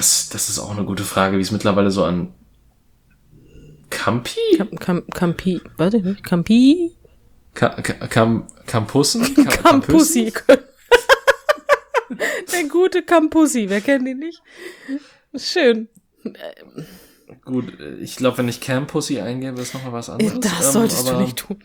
Das ist auch eine gute Frage, wie es mittlerweile so an Campi? Campi, warte nicht, Campi? Campussen? Campussi. Der gute Campussi, wer kennt ihn nicht? Schön. Gut, ich glaube, wenn ich Campussi eingebe, ist nochmal was anderes. Das solltest du nicht tun.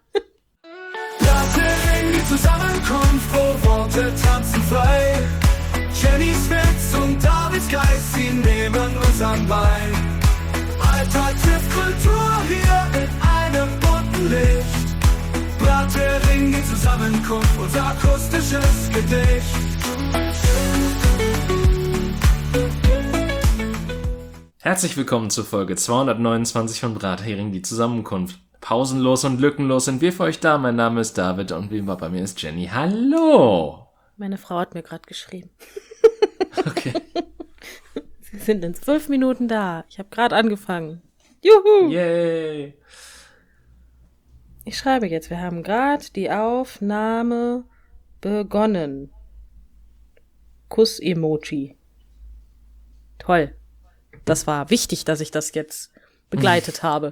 Die Zusammenkunft, wo Worte tanzen frei. Jennys Witz und Davids Geist, sie nehmen uns an Bein. Alltag trifft Kultur hier mit einem bunten Licht. Brathering, die Zusammenkunft, unser akustisches Gedicht. Herzlich willkommen zur Folge 229 von Brathering, die Zusammenkunft. Pausenlos und lückenlos sind wir für euch da. Mein Name ist David und wie immer bei mir ist Jenny. Hallo! Meine Frau hat mir gerade geschrieben. Okay. Sie sind in 12 Minuten da. Ich habe gerade angefangen. Juhu! Yay! Ich schreibe jetzt, wir haben gerade die Aufnahme begonnen. Kuss-Emoji. Toll. Das war wichtig, dass ich das jetzt begleitet habe.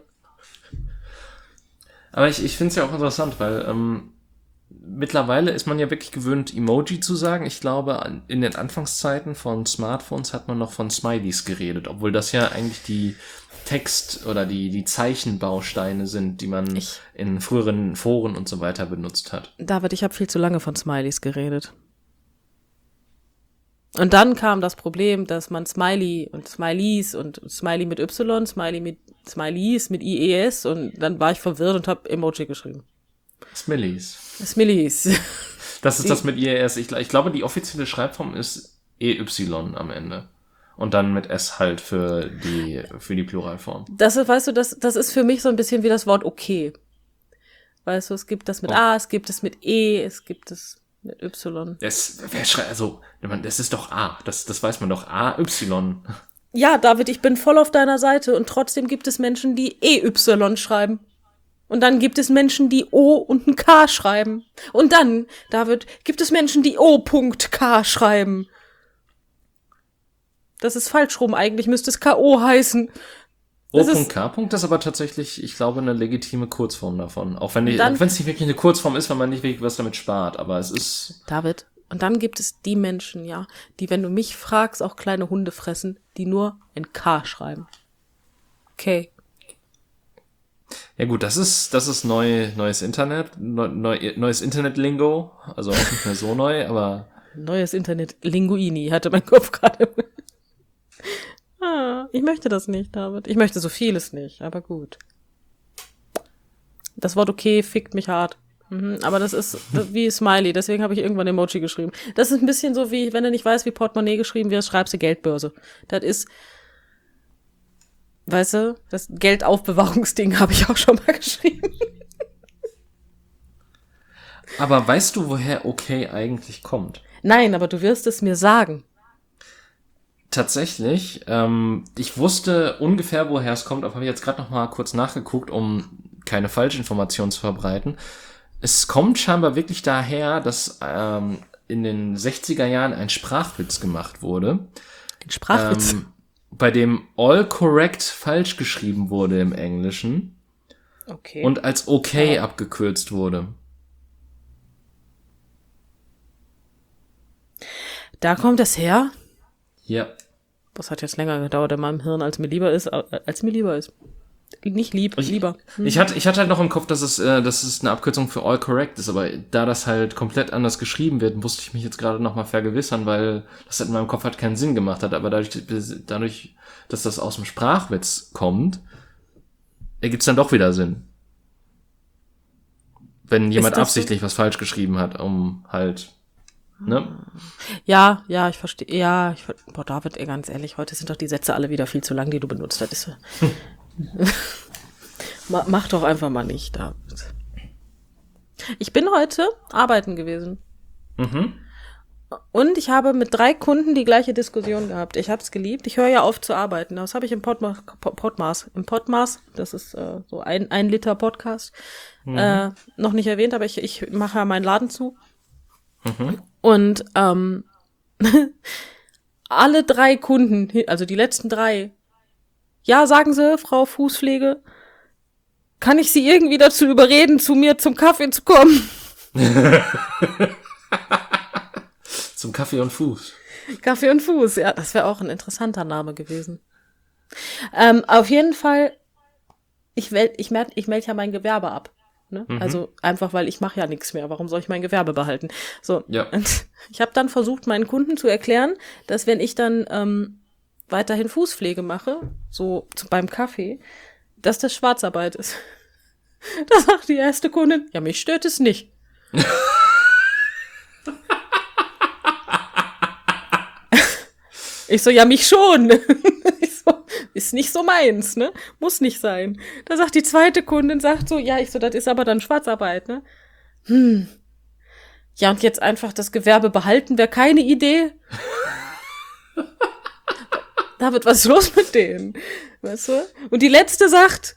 Aber ich finde es ja auch interessant, weil mittlerweile ist man ja wirklich gewöhnt, Emoji zu sagen. Ich glaube, in den Anfangszeiten von Smartphones hat man noch von Smileys geredet, obwohl das ja eigentlich die Text- oder die Zeichenbausteine sind, die man in früheren Foren und so weiter benutzt hat. David, ich habe viel zu lange von Smileys geredet. Und dann kam das Problem, dass man Smiley und Smileys und Smiley mit Y, Smiley mit Smileys mit IES und dann war ich verwirrt und habe Emoji geschrieben. Smillies. Das ist das mit IES. Ich glaube, die offizielle Schreibform ist EY am Ende. Und dann mit S halt für die Pluralform. Das ist für mich so ein bisschen wie das Wort okay. Weißt du, es gibt das mit A, es gibt es mit E, es gibt es mit Y. Das ist doch A. Das weiß man doch. A, Y. Ja, David, ich bin voll auf deiner Seite und trotzdem gibt es Menschen, die EY schreiben. Und dann gibt es Menschen, die O und ein K schreiben. Und dann, David, gibt es Menschen, die O.K schreiben. Das ist falsch rum. Eigentlich müsste es K.O. heißen. O.K. Das ist aber tatsächlich, ich glaube, eine legitime Kurzform davon. Auch wenn es nicht wirklich eine Kurzform ist, weil man nicht wirklich was damit spart. Aber es ist... David, und dann gibt es die Menschen, ja, die, wenn du mich fragst, auch kleine Hunde fressen, die nur ein K schreiben. Okay. Ja gut, das ist neues Internet, neues Internet-Lingo. Also auch nicht mehr so neu, aber... Neues Internet, Linguini, hatte mein Kopf gerade. Ich möchte das nicht, David. Ich möchte so vieles nicht, aber gut. Das Wort okay fickt mich hart. Aber das ist wie Smiley, deswegen habe ich irgendwann Emoji geschrieben. Das ist ein bisschen so wie, wenn du nicht weißt, wie Portemonnaie geschrieben wird, schreibst du Geldbörse. Das ist, weißt du, das Geldaufbewahrungsding habe ich auch schon mal geschrieben. Aber weißt du, woher okay eigentlich kommt? Nein, aber du wirst es mir sagen. Tatsächlich, ich wusste ungefähr, woher es kommt, aber habe jetzt gerade noch mal kurz nachgeguckt, um keine Falschinformationen zu verbreiten. Es kommt scheinbar wirklich daher, dass in den 60er Jahren ein Sprachwitz gemacht wurde. Ein Sprachwitz? Bei dem all correct falsch geschrieben wurde im Englischen. Okay. Und als okay abgekürzt wurde. Da kommt es her? Ja. Das hat jetzt länger gedauert in meinem Hirn, als mir lieber ist. Nicht lieb, lieber. Ich hatte halt noch im Kopf, dass es eine Abkürzung für all correct ist, aber da das halt komplett anders geschrieben wird, musste ich mich jetzt gerade noch mal vergewissern, weil das in meinem Kopf halt keinen Sinn gemacht hat. Aber dadurch, dass das aus dem Sprachwitz kommt, ergibt es dann doch wieder Sinn. Wenn jemand absichtlich was falsch geschrieben hat, um halt... Ne? Ja, ich verstehe. Boah, David, ganz ehrlich, heute sind doch die Sätze alle wieder viel zu lang, die du benutzt hast. Mach doch einfach mal nicht, David. Ich bin heute arbeiten gewesen. Und ich habe mit 3 Kunden die gleiche Diskussion gehabt. Ich habe es geliebt. Ich höre ja auf zu arbeiten. Das habe ich im Podmas, das ist so ein Liter Podcast, noch nicht erwähnt, aber ich mache ja meinen Laden zu. Und alle 3 Kunden, also die letzten 3, ja, sagen Sie, Frau Fußpflege, kann ich Sie irgendwie dazu überreden, zu mir zum Kaffee zu kommen? Zum Kaffee und Fuß. Kaffee und Fuß, ja, das wäre auch ein interessanter Name gewesen. Auf jeden Fall, ich melde ja mein Gewerbe ab. Ne? Also einfach, weil ich mache ja nichts mehr. Warum soll ich mein Gewerbe behalten? So, Ja. und ich habe dann versucht, meinen Kunden zu erklären, dass wenn ich dann weiterhin Fußpflege mache, so beim Kaffee, dass das Schwarzarbeit ist. Da sagt die erste Kundin, ja, mich stört es nicht. Ich so, ja, mich schon. Ich so, ist nicht so meins, ne? Muss nicht sein. Da sagt die zweite Kundin, sagt so, ja, ich so, das ist aber dann Schwarzarbeit, ne? Ja, und jetzt einfach das Gewerbe behalten, wäre keine Idee. David, was ist los mit denen? Weißt du? Und die letzte sagt,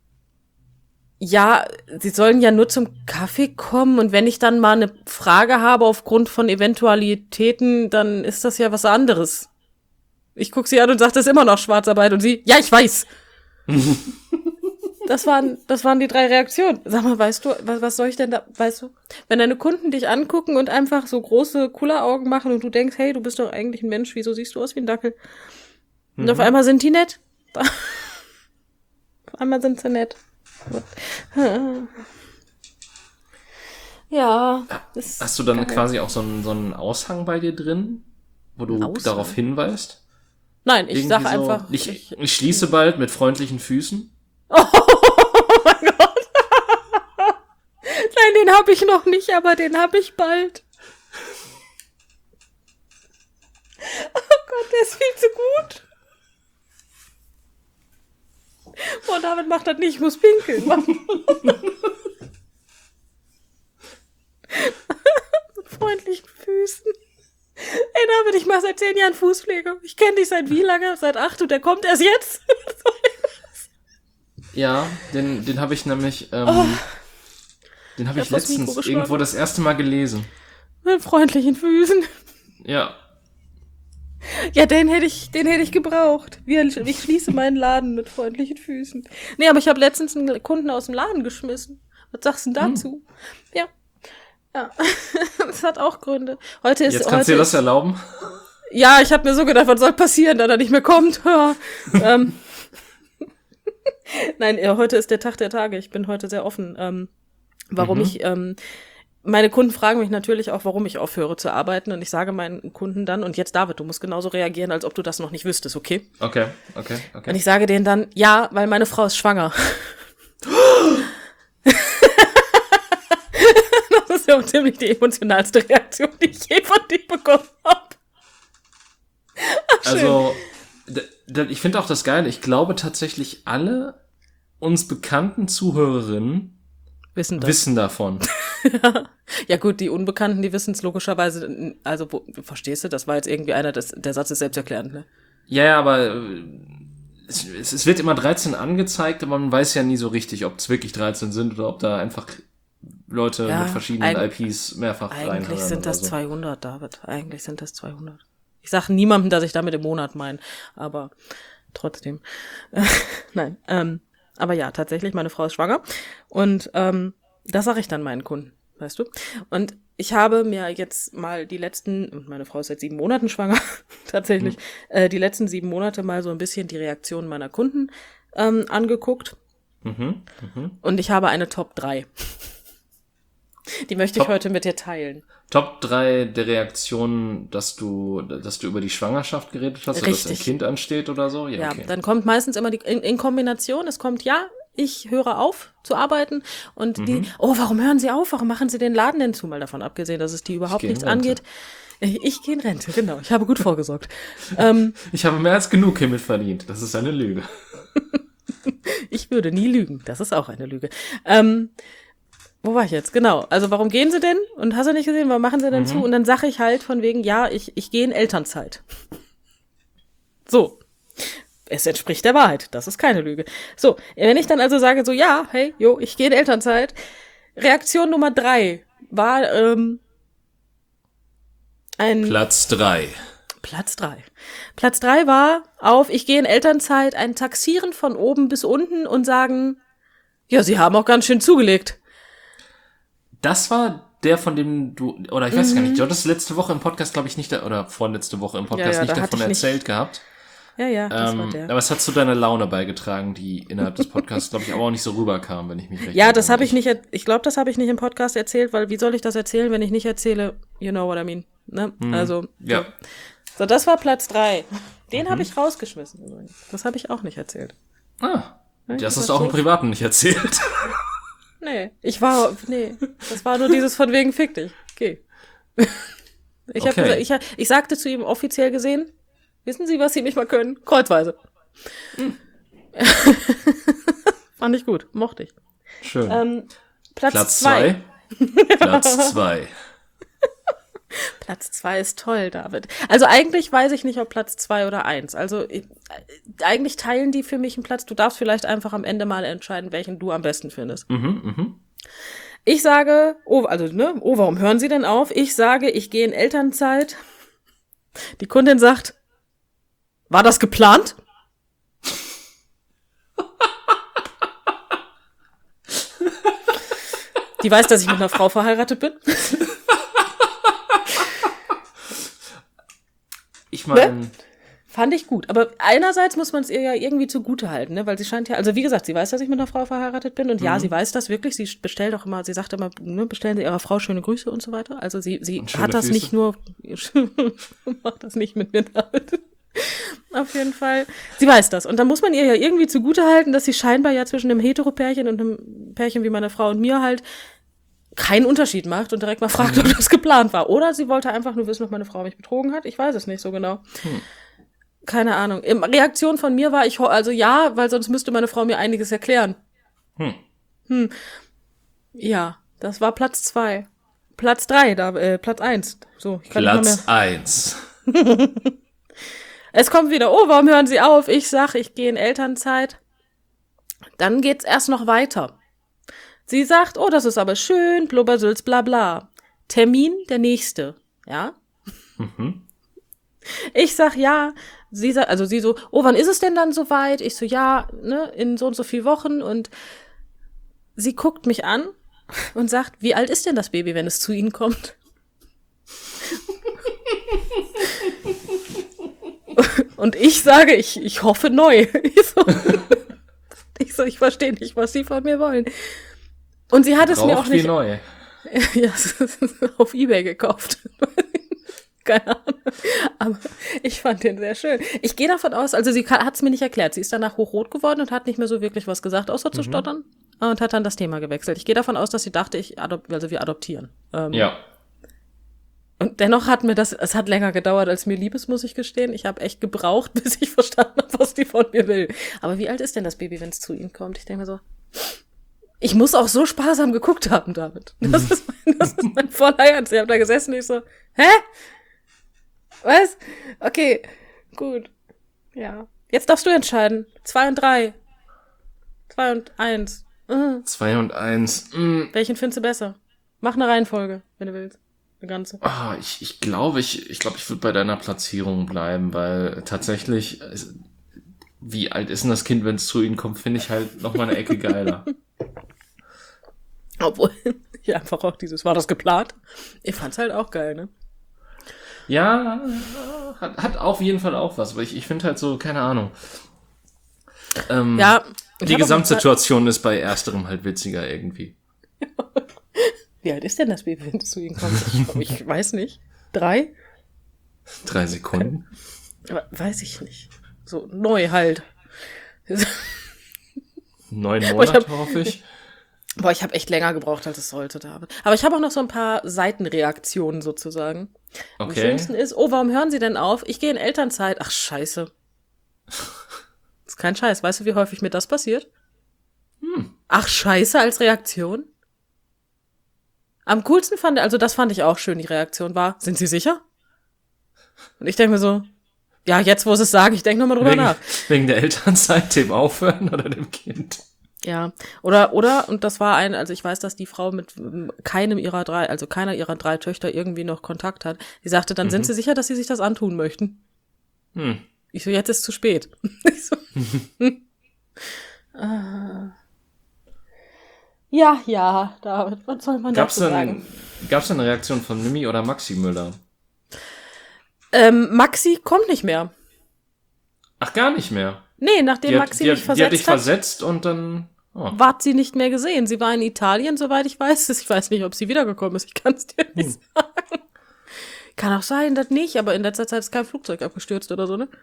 ja, sie sollen ja nur zum Kaffee kommen und wenn ich dann mal eine Frage habe aufgrund von Eventualitäten, dann ist das ja was anderes. Ich guck sie an und sage, das ist immer noch Schwarzarbeit und sie, ja, ich weiß. Das waren die 3 Reaktionen. Sag mal, weißt du, was soll ich denn da, weißt du, wenn deine Kunden dich angucken und einfach so große Kulleraugen machen und du denkst, hey, du bist doch eigentlich ein Mensch, wieso siehst du aus wie ein Dackel? Und auf einmal sind die nett. Auf einmal sind sie nett. Ja. Hast du dann quasi auch so einen Aushang bei dir drin, wo du darauf hinweist? Nein, ich sag So, einfach. ich schließe bald mit freundlichen Füßen. Oh mein Gott. Nein, den habe ich noch nicht, aber den habe ich bald. Oh Gott, der ist viel zu gut. Oh, David macht das nicht, ich muss pinkeln. Mit freundlichen Füßen. Ey, David, ich mache seit 10 Jahren Fußpflege. Ich kenne dich seit wie lange? Seit 8 und der kommt erst jetzt? Ja, den habe ich nämlich, den habe ich das Mikro letztens geschlagen. irgendwo das erste Mal gelesen. Mit freundlichen Füßen. Ja. Ja, den hätte ich gebraucht. Ich schließe meinen Laden mit freundlichen Füßen. Nee, aber ich habe letztens einen Kunden aus dem Laden geschmissen. Was sagst du denn dazu? Ja. Ja. Das hat auch Gründe. Jetzt kannst du dir das erlauben? Ja, ich habe mir so gedacht, was soll passieren, da er nicht mehr kommt. Ja. Nein, heute ist der Tag der Tage. Ich bin heute sehr offen. Meine Kunden fragen mich natürlich auch, warum ich aufhöre zu arbeiten. Und ich sage meinen Kunden dann, und jetzt David, du musst genauso reagieren, als ob du das noch nicht wüsstest, okay? Okay. Und ich sage denen dann, ja, weil meine Frau ist schwanger. Das ist ja ziemlich die emotionalste Reaktion, die ich je von dir bekommen habe. Also, ich finde auch das Geile. Ich glaube tatsächlich, alle uns bekannten Zuhörerinnen wissen davon. Ja gut, die Unbekannten, die wissen es logischerweise, also verstehst du, das war jetzt irgendwie der Satz ist selbsterklärend, ne? Ja, aber es wird immer 13 angezeigt, aber man weiß ja nie so richtig, ob es wirklich 13 sind oder ob da einfach Leute mit verschiedenen IPs mehrfach reinhören. Eigentlich sind das oder so. 200, David. Eigentlich sind das 200. Ich sage niemandem, dass ich damit im Monat meine, aber trotzdem. Nein, aber ja, tatsächlich, meine Frau ist schwanger und das sage ich dann meinen Kunden, weißt du? Und ich habe mir jetzt mal und meine Frau ist seit 7 Monaten schwanger, tatsächlich, die letzten 7 Monate mal so ein bisschen die Reaktionen meiner Kunden angeguckt. Und ich habe eine Top 3. Die möchte ich heute mit dir teilen. Top 3 der Reaktionen, dass du über die Schwangerschaft geredet hast, oder dass ein Kind ansteht oder so? Ja, okay. Dann kommt meistens immer in Kombination, es kommt, ja, ich höre auf zu arbeiten und die, oh, warum hören Sie auf? Warum machen Sie den Laden denn zu? Mal davon abgesehen, dass es die überhaupt nichts angeht. Ich gehe in Rente, genau. Ich habe gut vorgesorgt. Ich habe mehr als genug hiermit verdient. Das ist eine Lüge. Ich würde nie lügen. Das ist auch eine Lüge. Wo war ich jetzt? Genau. Also warum gehen sie denn? Und hast du nicht gesehen, warum machen sie denn zu? Und dann sage ich halt von wegen, ja, ich gehe in Elternzeit. So. Es entspricht der Wahrheit. Das ist keine Lüge. So, wenn ich dann also sage so, ja, hey, ich gehe in Elternzeit. Reaktion Nummer 3 war Platz 3. Platz 3. Platz 3 war ich gehe in Elternzeit, ein Taxieren von oben bis unten und sagen, ja, sie haben auch ganz schön zugelegt. Das war der, von dem du, oder ich weiß gar nicht, du hattest letzte Woche im Podcast, glaube ich, nicht, oder vorletzte Woche im Podcast Ja, nicht da davon hatte ich erzählt gehabt. Ja, das war der. Aber es hat zu deiner Laune beigetragen, die innerhalb des Podcasts, glaube ich, aber auch nicht so rüberkam, wenn ich mich recht Ja, das erinnere. habe ich nicht, ich glaube, das habe ich nicht im Podcast erzählt, weil wie soll ich das erzählen, wenn ich nicht erzähle, you know what I mean, ne? Also, Ja. so, das war Platz 3. Den habe ich rausgeschmissen übrigens. Das habe ich auch nicht erzählt. Ah, das das hast du auch so- im Privaten nicht erzählt. Nee, das war nur dieses von wegen fick dich. Okay. Ich hab Okay. gesagt, ich sagte zu ihm offiziell gesehen, wissen Sie, was Sie nicht mal können? Kreuzweise. Fand ich gut, mochte ich. Schön. Platz 2. Platz 2. Platz 2 ist toll, David. Also eigentlich weiß ich nicht, ob Platz 2 oder 1. Also eigentlich teilen die für mich einen Platz. Du darfst vielleicht einfach am Ende mal entscheiden, welchen du am besten findest. Ich sage, warum hören Sie denn auf? Ich sage, ich gehe in Elternzeit. Die Kundin sagt, war das geplant? Die weiß, dass ich mit einer Frau verheiratet bin. Ich meine, Fand ich gut. Aber einerseits muss man es ihr ja irgendwie zugute halten, ne? Weil sie scheint ja, also wie gesagt, sie weiß, dass ich mit einer Frau verheiratet bin. Und ja, sie weiß das wirklich. Sie bestellt auch immer, sie sagt immer, ne, bestellen Sie Ihrer Frau schöne Grüße und so weiter. Also sie Und schöne hat das Füße. nicht nur, macht das nicht mit mir damit. Auf jeden Fall. Sie weiß das. Und dann muss man ihr ja irgendwie zugute halten, dass sie scheinbar ja zwischen einem Hetero-Pärchen und einem Pärchen wie meiner Frau und mir halt keinen Unterschied macht und direkt mal fragt, ob das geplant war. Oder sie wollte einfach nur wissen, ob meine Frau mich betrogen hat. Ich weiß es nicht so genau. Keine Ahnung. Reaktion von mir war, ja, weil sonst müsste meine Frau mir einiges erklären. Ja, das war Platz 2. Platz 3, Platz 1. So, ich kann nicht mal mehr. Platz 1. Es kommt wieder, warum hören Sie auf? Ich sag, ich gehe in Elternzeit. Dann geht's erst noch weiter. Sie sagt, das ist aber schön, Blubbersülz, bla bla. Termin, der nächste, ja? Ich sag, ja. Sie so, wann ist es denn dann soweit? Ich so, ja, ne, in so und so viel Wochen. Und sie guckt mich an und sagt, wie alt ist denn das Baby, wenn es zu Ihnen kommt? Und ich sage, ich hoffe neu. Ich verstehe nicht, was Sie von mir wollen. Und sie hat es mir auch Wie nicht neu. ja, auf eBay gekauft. Keine Ahnung. Aber ich fand den sehr schön. Ich gehe davon aus, also sie hat es mir nicht erklärt. Sie ist danach hochrot geworden und hat nicht mehr so wirklich was gesagt, außer zu stottern. Und hat dann das Thema gewechselt. Ich gehe davon aus, dass sie dachte, wir adoptieren. Ja. Und dennoch es hat länger gedauert, als mir lieb ist, muss ich gestehen. Ich habe echt gebraucht, bis ich verstanden habe, was die von mir will. Aber wie alt ist denn das Baby, wenn es zu ihnen kommt? Ich denke mir so, ich muss auch so sparsam geguckt haben damit. Das ist mein voller Ernst. Ich habe da gesessen und ich so, hä? Was? Okay, gut. Ja. Jetzt darfst du entscheiden. 2 und 3. 2 und 1. 2 und 1. Welchen findest du besser? Mach eine Reihenfolge, wenn du willst. Eine ganze. Ich glaube, ich würde bei deiner Platzierung bleiben, weil tatsächlich, wie alt ist denn das Kind, wenn es zu ihnen kommt, finde ich halt noch mal eine Ecke geiler. Obwohl, ja, einfach auch war das geplant? Ich fand's halt auch geil, ne? Ja, hat auf jeden Fall auch was, aber ich finde halt so, keine Ahnung. Ja. Die Gesamtsituation ist bei ersterem halt witziger irgendwie. Wie alt ist denn das Baby, wenn es zu ihnen kommt? Ich weiß nicht. 3? 3 Sekunden. Aber weiß ich nicht. So neu halt. 9 Monate, hoffe ich. Boah, ich habe echt länger gebraucht, als es sollte, David. Aber ich habe auch noch so ein paar Seitenreaktionen sozusagen. Am Okay. schönsten ist, warum hören Sie denn auf? Ich gehe in Elternzeit. Ach, scheiße. Ist kein Scheiß. Weißt du, wie häufig mir das passiert? Ach, scheiße als Reaktion? Am coolsten das fand ich auch schön, die Reaktion war, sind Sie sicher? Und ich denke mir so, ja, jetzt, wo Sie es sagen, ich denke nochmal drüber nach. Wegen der Elternzeit, dem Aufhören oder dem Kind? Ja, oder, und das war also ich weiß, dass die Frau mit keiner ihrer 3 Töchter irgendwie noch Kontakt hat. Die sagte, dann sind sie sicher, dass sie sich das antun möchten. Ich so, jetzt ist zu spät. Ich so, Ja, David, was soll man dazu sagen? Gab's denn eine Reaktion von Mimi oder Maxi Müller? Maxi kommt nicht mehr. Ach, gar nicht mehr? Nee, nachdem Maxi mich versetzt die hat dich versetzt und dann... Ward sie nicht mehr gesehen. Sie war in Italien, soweit ich weiß. Ich weiß nicht, ob sie wiedergekommen ist. Ich kann es dir nicht sagen. Kann auch sein, das nicht, aber in letzter Zeit ist kein Flugzeug abgestürzt oder so, ne?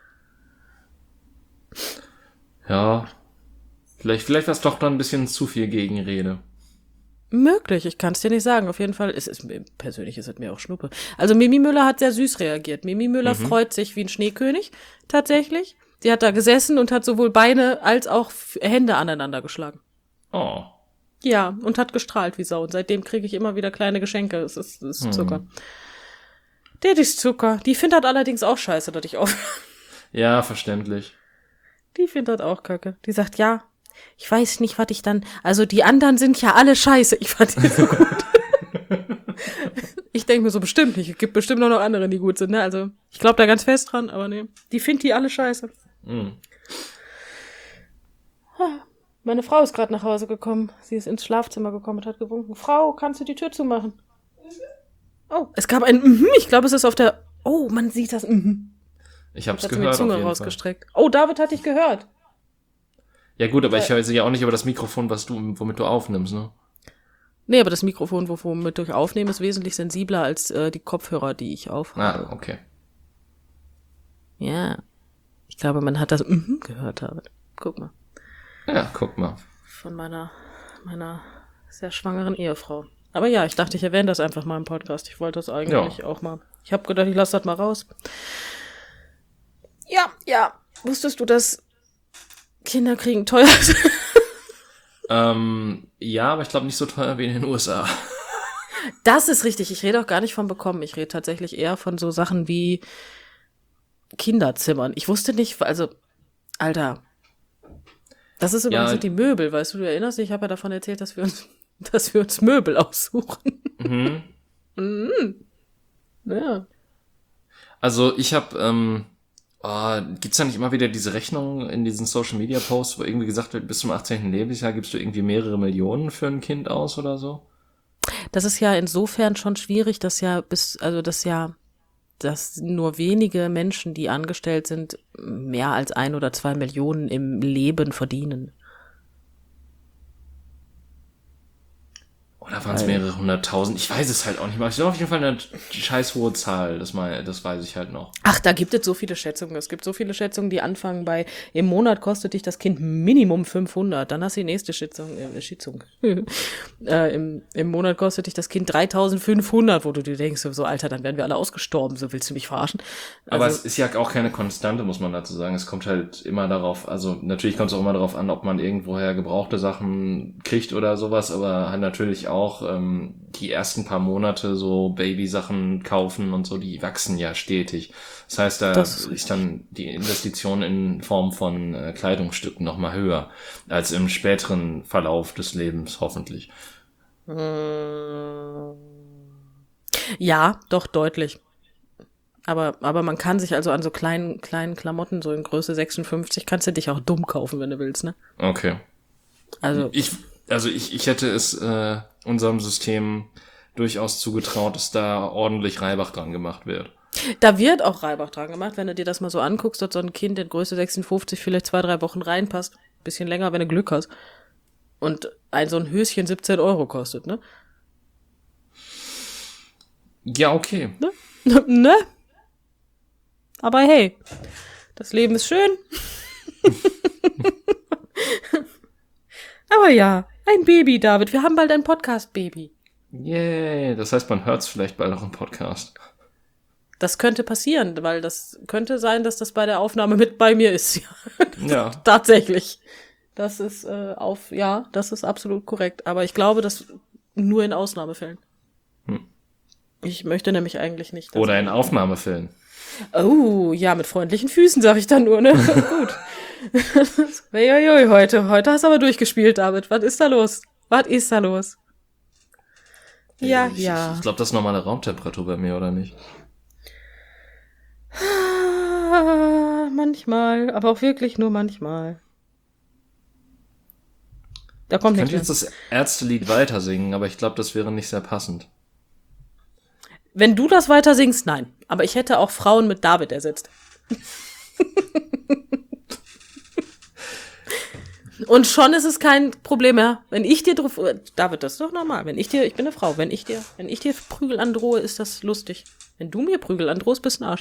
Ja, vielleicht war es doch dann ein bisschen zu viel Gegenrede. Möglich, ich kann es dir nicht sagen. Auf jeden Fall persönlich ist es mir auch Schnuppe. Also Mimi Müller hat sehr süß reagiert. Mimi Müller freut sich wie ein Schneekönig, tatsächlich. Sie hat da gesessen und hat sowohl Beine als auch Hände aneinander geschlagen. Oh. Ja, und hat gestrahlt wie Sau. Und seitdem kriege ich immer wieder kleine Geschenke. Es ist Zucker. Der ist Zucker. Die findet allerdings auch scheiße, dass ich aufhöre. Ja, verständlich. Die findet auch Kacke. Die sagt, ja, ich weiß nicht, was ich dann... Also die anderen sind ja alle scheiße. Ich fand die so gut. Ich denke mir so, bestimmt nicht. Es gibt bestimmt noch andere, die gut sind. Ne? Also ich glaube da ganz fest dran, aber nee. Die findet die alle scheiße. Meine Frau ist gerade nach Hause gekommen. Sie ist ins Schlafzimmer gekommen und hat gewunken. Frau, kannst du die Tür zumachen? Oh, es gab ein Ich glaube, es ist auf der... Oh, man sieht das Ich hab's hat gehört. sie mir die Zunge rausgestreckt. Oh, David hat dich gehört. Ja gut, aber ich höre sie ja auch nicht über das Mikrofon, womit du aufnimmst, ne? Nee, aber das Mikrofon, womit ich aufnehme, ist wesentlich sensibler als die Kopfhörer, die ich aufhabe. Ah, okay. Ja. Ich glaube, man hat das gehört, David. Guck mal. Ja, guck mal. Von meiner sehr schwangeren Ehefrau. Aber ja, ich dachte, ich erwähne das einfach mal im Podcast. Ich wollte das eigentlich auch mal. Ich habe gedacht, ich lasse das mal raus. Ja. Wusstest du, dass Kinderkriegen teuer ist? Ja, aber ich glaube nicht so teuer wie in den USA. Das ist richtig. Ich rede auch gar nicht von bekommen. Ich rede tatsächlich eher von so Sachen wie Kinderzimmern. Ich wusste nicht, also, Alter, das ist übrigens sind die Möbel, weißt du erinnerst dich, ich habe ja davon erzählt, dass wir uns Möbel aussuchen. Ja. Also ich habe, gibt's da nicht immer wieder diese Rechnung in diesen Social-Media-Posts, wo irgendwie gesagt wird, bis zum 18. Lebensjahr gibst du irgendwie mehrere Millionen für ein Kind aus oder so? Das ist ja insofern schon schwierig, dass nur wenige Menschen, die angestellt sind, mehr als 1 oder 2 Millionen im Leben verdienen. Oder waren es mehrere 100.000? Ich weiß es halt auch nicht mehr. Es ist auf jeden Fall eine scheiß hohe Zahl. Das weiß ich halt noch. Ach, da gibt es so viele Schätzungen. Es gibt so viele Schätzungen, die anfangen bei, im Monat kostet dich das Kind Minimum 500. Dann hast du die nächste Schätzung. Im Monat kostet dich das Kind 3.500, wo du dir denkst, so Alter, dann werden wir alle ausgestorben. So willst du mich verarschen? Aber es ist ja auch keine Konstante, muss man dazu sagen. Es kommt halt immer darauf, also natürlich kommt es auch immer darauf an, ob man irgendwoher gebrauchte Sachen kriegt oder sowas, aber halt natürlich auch die ersten paar Monate so Babysachen kaufen und so, die wachsen ja stetig. Das heißt, da ist dann die Investition in Form von Kleidungsstücken noch mal höher als im späteren Verlauf des Lebens, hoffentlich. Ja, doch, deutlich. Aber man kann sich also an so kleinen Klamotten, so in Größe 56, kannst du dich auch dumm kaufen, wenn du willst, ne? Okay. Also ich hätte es unserem System durchaus zugetraut, dass da ordentlich Reibach dran gemacht wird. Da wird auch Reibach dran gemacht, wenn du dir das mal so anguckst, dass so ein Kind in Größe 56 vielleicht 2-3 Wochen reinpasst. Bisschen länger, wenn du Glück hast. Und so ein Höschen 17 € kostet, ne? Ja, okay. Ne? Aber hey, das Leben ist schön. Aber ja, ein Baby, David. Wir haben bald ein Podcast-Baby. Yay, das heißt, man hört es vielleicht bald auch im Podcast. Das könnte passieren, weil das könnte sein, dass das bei der Aufnahme mit bei mir ist. Ja. Tatsächlich. Das ist das ist absolut korrekt. Aber ich glaube, das nur in Ausnahmefällen. Ich möchte nämlich eigentlich nicht. Oder in Aufnahmefällen. Oh, ja, mit freundlichen Füßen, sag ich dann nur, ne? Gut. Uiuiui, heute hast du aber durchgespielt, David. Was ist da los? Ja. Ich glaube, das ist normale Raumtemperatur bei mir, oder nicht? Manchmal, aber auch wirklich nur manchmal. Da kommt Ich nichts könnte mehr. jetzt das Ärzte-Lied weiter singen, aber ich glaube, das wäre nicht sehr passend. Wenn du das weiter singst, nein. Aber ich hätte auch Frauen mit David ersetzt. Und schon ist es kein Problem mehr. Wenn ich dir David, das ist doch normal. Ich bin eine Frau. Wenn ich dir Prügel androhe, ist das lustig. Wenn du mir Prügel androhst, bist du ein Arsch.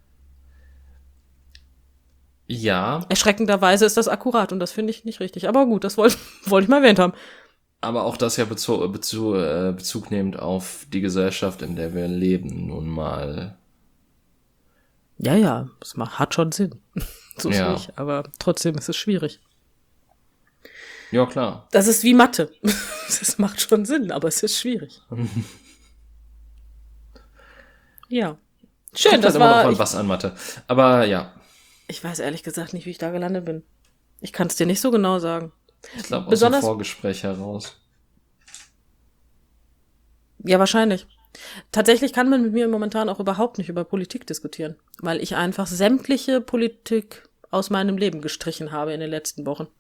Ja, Erschreckenderweise ist das akkurat und das finde ich nicht richtig. Aber gut, das wollte ich mal erwähnt haben. aber auch das ja Bezug nehmend auf die Gesellschaft, in der wir leben, nun mal. Ja, das hat schon Sinn. So ist Ja. nicht, aber trotzdem ist es schwierig. Ja, klar. Das ist wie Mathe. Das macht schon Sinn, aber es ist schwierig. Ja. Schön, Kommt das halt immer noch war. mal was an Mathe. Aber ja, Ich weiß ehrlich gesagt nicht, wie ich da gelandet bin. Ich kann es dir nicht so genau sagen. ich glaube aus dem Besonders- Vorgespräch heraus. Ja, wahrscheinlich. Tatsächlich kann man mit mir momentan auch überhaupt nicht über Politik diskutieren, weil ich einfach sämtliche Politik aus meinem Leben gestrichen habe in den letzten Wochen.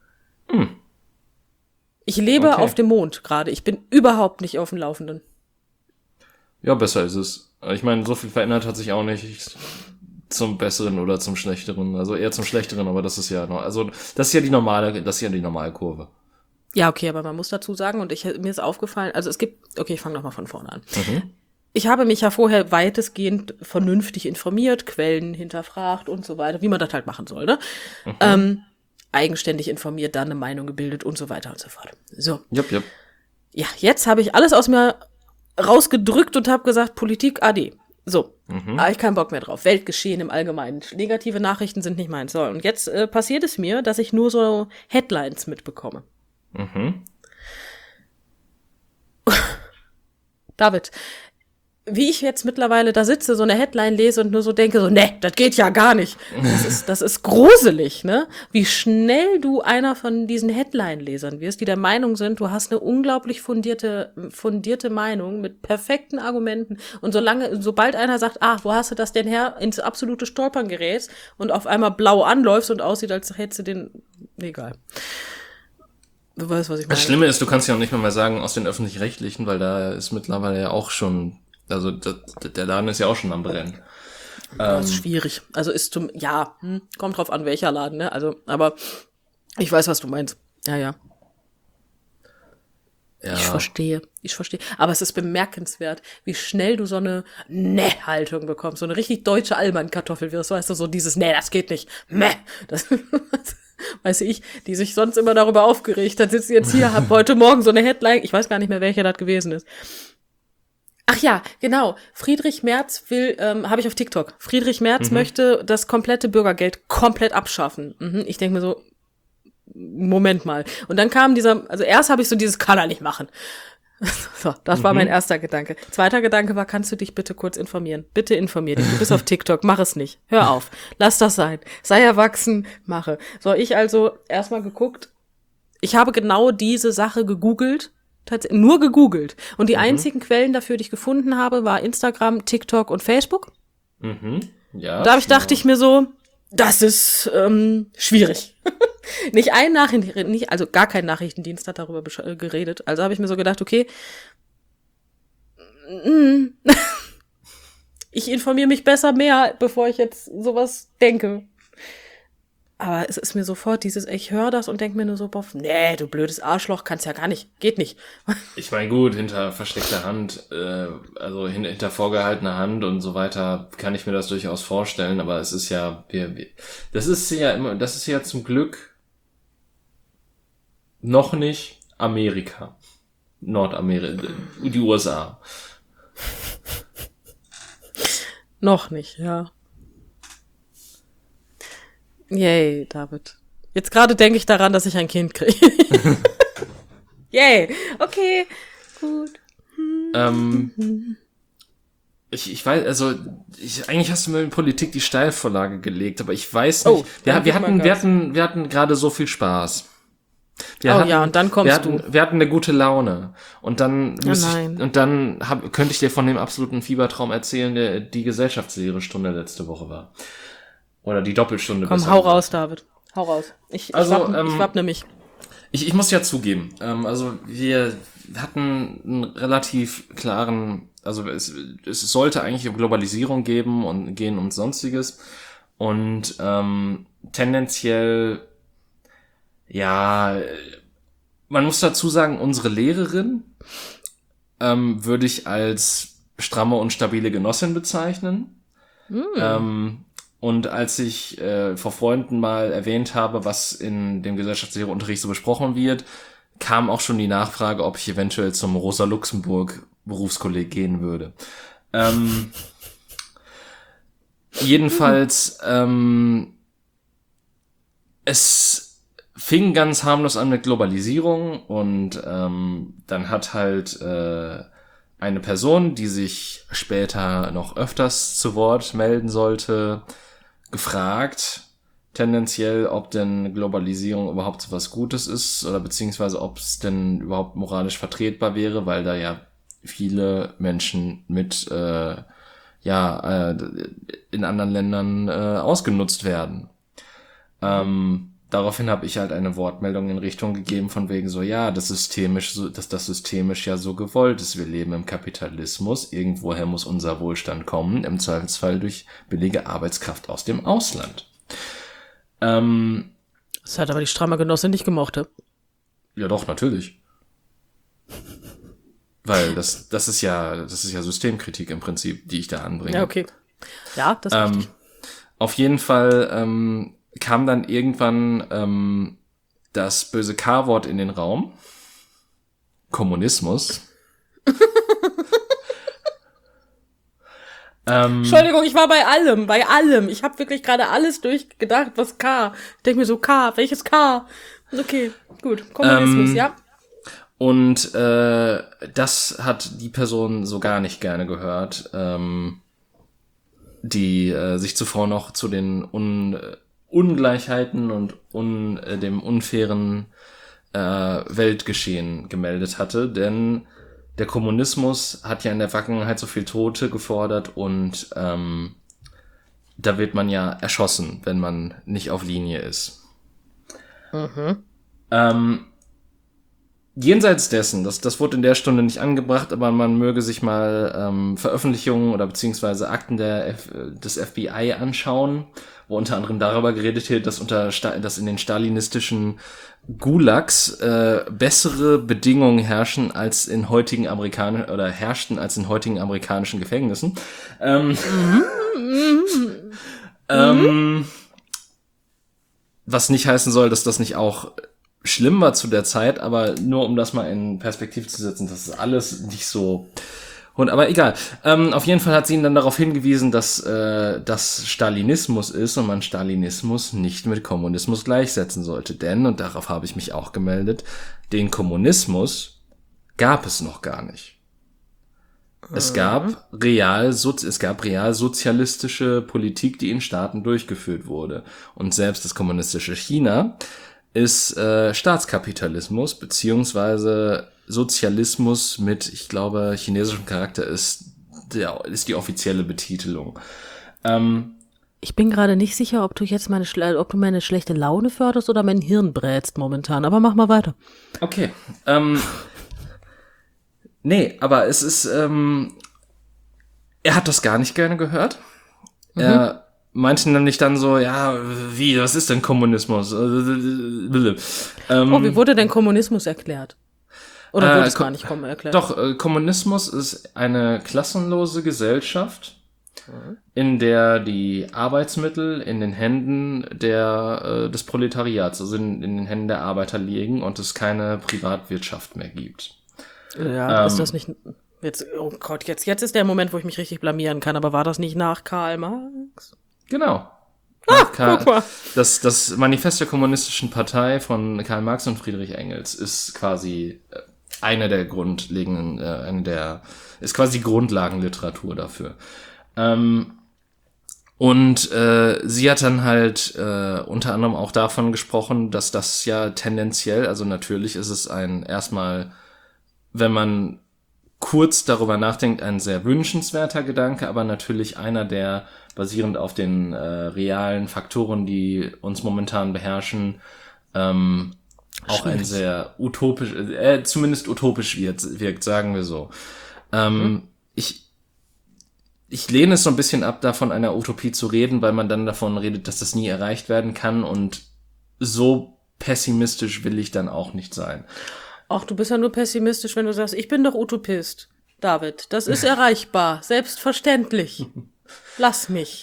Ich lebe Okay. auf dem Mond gerade. Ich bin überhaupt nicht auf dem Laufenden. Ja, besser ist es. Ich meine, so viel verändert hat sich auch nicht zum Besseren oder zum Schlechteren. Also eher zum Schlechteren, aber das ist ja noch, also das ist ja die normale Kurve. Ja, okay, aber man muss dazu sagen, und mir ist aufgefallen, also ich fange nochmal von vorne an. Ich habe mich ja vorher weitestgehend vernünftig informiert, Quellen hinterfragt und so weiter, wie man das halt machen soll, ne? Eigenständig informiert, dann eine Meinung gebildet und so weiter und so fort. So. Yep. Ja, jetzt habe ich alles aus mir rausgedrückt und habe gesagt, Politik AD. So, habe ich keinen Bock mehr drauf. Weltgeschehen im Allgemeinen. Negative Nachrichten sind nicht meins. So, und jetzt passiert es mir, dass ich nur so Headlines mitbekomme. David, wie ich jetzt mittlerweile da sitze, so eine Headline lese und nur so denke, so, ne, das geht ja gar nicht. Das ist gruselig, ne? Wie schnell du einer von diesen Headline-Lesern wirst, die der Meinung sind, du hast eine unglaublich fundierte Meinung mit perfekten Argumenten. Und sobald einer sagt, wo hast du das denn her, ins absolute Stolpern gerätst und auf einmal blau anläufst und aussieht, als hättest du den, egal. Du weißt, was ich meine. Das Schlimme ist, du kannst ja auch nicht mehr sagen aus den Öffentlich-Rechtlichen, weil da ist mittlerweile ja auch schon, also der Laden ist ja auch schon am Brennen. Das ist schwierig. Also kommt drauf an, welcher Laden, ne? Also, aber ich weiß, was du meinst. Ja. Ja. Ich verstehe. Aber es ist bemerkenswert, wie schnell du so eine Ne-Haltung bekommst. So eine richtig deutsche Allmann-Kartoffel wirst. Weißt du, so dieses Ne, das geht nicht. Meh. Das, weiß ich, die sich sonst immer darüber aufgeregt hat, sitzt jetzt hier, hab heute Morgen so eine Headline. Ich weiß gar nicht mehr, welcher das gewesen ist. Ach ja, genau. Friedrich Merz habe ich auf TikTok. Friedrich Merz möchte das komplette Bürgergeld komplett abschaffen. Ich denke mir so, Moment mal. Und dann kam also erst habe ich so dieses, kann er nicht machen. So, das war mein erster Gedanke. Zweiter Gedanke war, kannst du dich bitte kurz informieren? Bitte informier dich. Du bist auf TikTok, mach es nicht. Hör auf. Lass das sein. Sei erwachsen, mache. So, ich also erstmal geguckt. Ich habe genau diese Sache gegoogelt. Nur gegoogelt. Und die einzigen Quellen dafür, die ich gefunden habe, war Instagram, TikTok und Facebook. Ja. Da dachte ich mir so, das ist schwierig. Also gar kein Nachrichtendienst hat darüber geredet. Also habe ich mir so gedacht, okay, ich informiere mich besser mehr, bevor ich jetzt sowas denke. Aber es ist mir sofort ich höre das und denke mir nur so, boah, nee, du blödes Arschloch, kannst ja gar nicht, geht nicht. Ich meine, gut, hinter versteckter Hand, also hinter vorgehaltener Hand und so weiter, kann ich mir das durchaus vorstellen, aber es ist ja, das ist ja zum Glück noch nicht Amerika. Nordamerika, die USA. Noch nicht, ja. Yay, David. Jetzt gerade denke ich daran, dass ich ein Kind kriege. Yay, okay, gut. Ich weiß, also eigentlich hast du mir in Politik die Steilvorlage gelegt, aber ich weiß nicht. Wir hatten gerade so viel Spaß. Und dann kommst du. Wir hatten eine gute Laune. Und dann nein. könnte ich dir von dem absoluten Fiebertraum erzählen, der die Gesellschaftslehre-Stunde letzte Woche war. Oder die Doppelstunde. Komm, hau raus, David. Hau raus. Ich wappne mich. Ich muss ja zugeben, also wir hatten einen relativ klaren, also es sollte eigentlich um Globalisierung gehen und Sonstiges. Und tendenziell, ja, man muss dazu sagen, unsere Lehrerin würde ich als stramme und stabile Genossin bezeichnen. Und als ich vor Freunden mal erwähnt habe, was in dem Gesellschaftslehreunterricht so besprochen wird, kam auch schon die Nachfrage, ob ich eventuell zum Rosa-Luxemburg-Berufskolleg gehen würde. Jedenfalls, es fing ganz harmlos an mit Globalisierung und dann hat halt eine Person, die sich später noch öfters zu Wort melden sollte, gefragt, tendenziell, ob denn Globalisierung überhaupt so was Gutes ist oder beziehungsweise ob es denn überhaupt moralisch vertretbar wäre, weil da ja viele Menschen mit in anderen Ländern ausgenutzt werden. Daraufhin habe ich halt eine Wortmeldung in Richtung gegeben von wegen so, ja, dass das systemisch ja so gewollt ist. Wir leben im Kapitalismus. Irgendwoher muss unser Wohlstand kommen. Im Zweifelsfall durch billige Arbeitskraft aus dem Ausland. Das hat aber die stramme Genossin nicht gemocht. Ja doch, natürlich. Weil das ist ja Systemkritik im Prinzip, die ich da anbringe. Ja, okay. Ja, das ist richtig. Auf jeden Fall kam dann irgendwann das böse K-Wort in den Raum. Kommunismus. Entschuldigung, ich war bei allem. Ich habe wirklich gerade alles durchgedacht, was K. Ich denke mir so, K, welches K? Okay, gut, Kommunismus, ja. Und das hat die Person so gar nicht gerne gehört, die sich zuvor noch zu den Ungleichheiten und dem unfairen Weltgeschehen gemeldet hatte, denn der Kommunismus hat ja in der Vergangenheit so viel Tote gefordert und da wird man ja erschossen, wenn man nicht auf Linie ist. Jenseits dessen, das wurde in der Stunde nicht angebracht, aber man möge sich mal Veröffentlichungen oder beziehungsweise Akten des FBI anschauen, wo unter anderem darüber geredet wird, dass in den stalinistischen Gulags bessere Bedingungen herrschten als in heutigen amerikanischen Gefängnissen. Was nicht heißen soll, dass das nicht auch schlimm war zu der Zeit, aber nur um das mal in Perspektive zu setzen, das ist alles nicht so. Aber egal. Auf jeden Fall hat sie ihn dann darauf hingewiesen, dass das Stalinismus ist und man Stalinismus nicht mit Kommunismus gleichsetzen sollte. Denn, und darauf habe ich mich auch gemeldet, den Kommunismus gab es noch gar nicht. Es gab realsozialistische Politik, die in Staaten durchgeführt wurde. Und selbst das kommunistische China ist Staatskapitalismus, beziehungsweise Sozialismus mit, ich glaube, chinesischem Charakter ist die offizielle Betitelung. Ich bin gerade nicht sicher, ob du jetzt meine schlechte Laune förderst oder mein Hirn brätst momentan, aber mach mal weiter. Okay. Nee, aber es ist, er hat das gar nicht gerne gehört. Er meinte nämlich dann so, ja, was ist denn Kommunismus? Wie wurde denn Kommunismus erklärt? Oder wurde es gar nicht erklärt? Doch, Kommunismus ist eine klassenlose Gesellschaft, in der die Arbeitsmittel in den Händen des Proletariats, also in den Händen der Arbeiter liegen und es keine Privatwirtschaft mehr gibt. Ja, ist das nicht... Jetzt, oh Gott, jetzt ist der Moment, wo ich mich richtig blamieren kann, aber war das nicht nach Karl Marx? Genau. Guck mal. Das Manifest der Kommunistischen Partei von Karl Marx und Friedrich Engels ist quasi ist quasi Grundlagenliteratur dafür. Und sie hat dann halt unter anderem auch davon gesprochen, dass das ja tendenziell, also natürlich ist es erstmal, wenn man kurz darüber nachdenkt, ein sehr wünschenswerter Gedanke, aber natürlich einer, der basierend auf den realen Faktoren, die uns momentan beherrschen, auch ein sehr utopisch, zumindest utopisch wirkt, sagen wir so. Ich lehne es so ein bisschen ab, da von einer Utopie zu reden, weil man dann davon redet, dass das nie erreicht werden kann, und so pessimistisch will ich dann auch nicht sein. Ach, du bist ja nur pessimistisch, wenn du sagst, ich bin doch Utopist, David. Das ist erreichbar, selbstverständlich. Lass mich.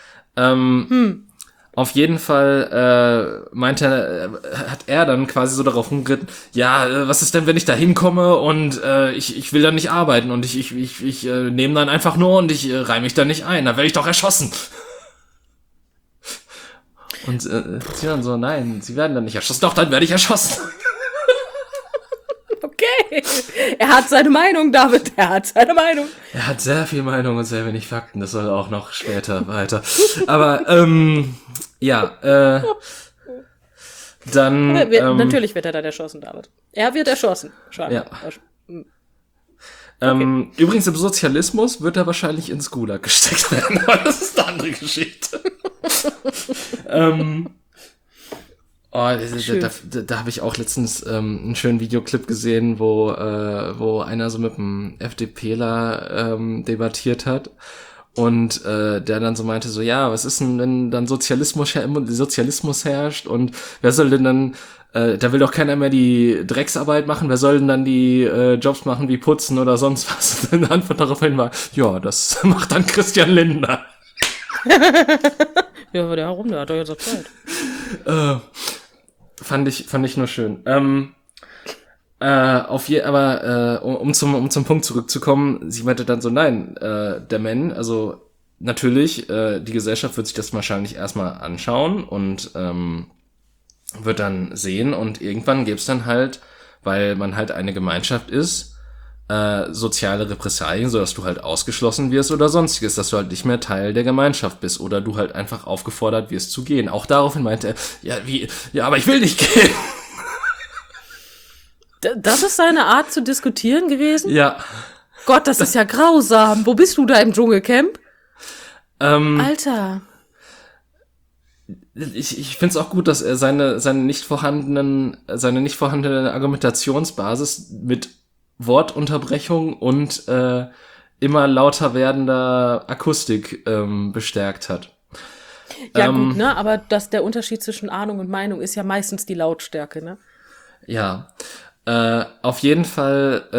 Auf jeden Fall hat er dann quasi so darauf rumgeritten, ja, was ist denn, wenn ich da hinkomme und ich will dann nicht arbeiten und ich nehme dann einfach nur und ich reihe mich da nicht ein, dann werde ich doch erschossen. Und sie dann so, nein, sie werden dann nicht erschossen, doch, dann werde ich erschossen. Okay, er hat seine Meinung, David, er hat seine Meinung. Er hat sehr viel Meinung und sehr wenig Fakten, das soll auch noch später weiter. Aber, dann... natürlich wird er dann erschossen, David. Er wird erschossen. Schade. Ja. Okay. Übrigens, im Sozialismus wird er wahrscheinlich ins Gulag gesteckt werden, aber das ist eine andere Geschichte. Da habe ich auch letztens einen schönen Videoclip gesehen, wo einer so mit einem FDPler debattiert hat und der dann so meinte so, ja, was ist denn, wenn dann Sozialismus herrscht und wer soll denn dann, da will doch keiner mehr die Drecksarbeit machen, wer soll denn dann die Jobs machen wie putzen oder sonst was? Und die Antwort daraufhin war, ja, das macht dann Christian Lindner. Ja, warum? Der hat doch jetzt auch Zeit. Fand ich nur schön. Um zum Punkt zurückzukommen, sie meinte dann so, nein, der Mann, also natürlich, die Gesellschaft wird sich das wahrscheinlich erstmal anschauen und wird dann sehen und irgendwann gibt's dann halt, weil man halt eine Gemeinschaft ist, soziale Repressalien, sodass du halt ausgeschlossen wirst oder sonstiges, dass du halt nicht mehr Teil der Gemeinschaft bist oder du halt einfach aufgefordert wirst zu gehen. Auch daraufhin meinte er, aber ich will nicht gehen. Das ist seine Art zu diskutieren gewesen? Ja. Gott, das ist ja grausam. Wo bist du da im Dschungelcamp? Alter. Ich find's auch gut, dass er seine nicht vorhandene Argumentationsbasis mit Wortunterbrechung und immer lauter werdender Akustik bestärkt hat. Ja gut, ne? Aber der Unterschied zwischen Ahnung und Meinung ist ja meistens die Lautstärke, ne? Ja. Auf jeden Fall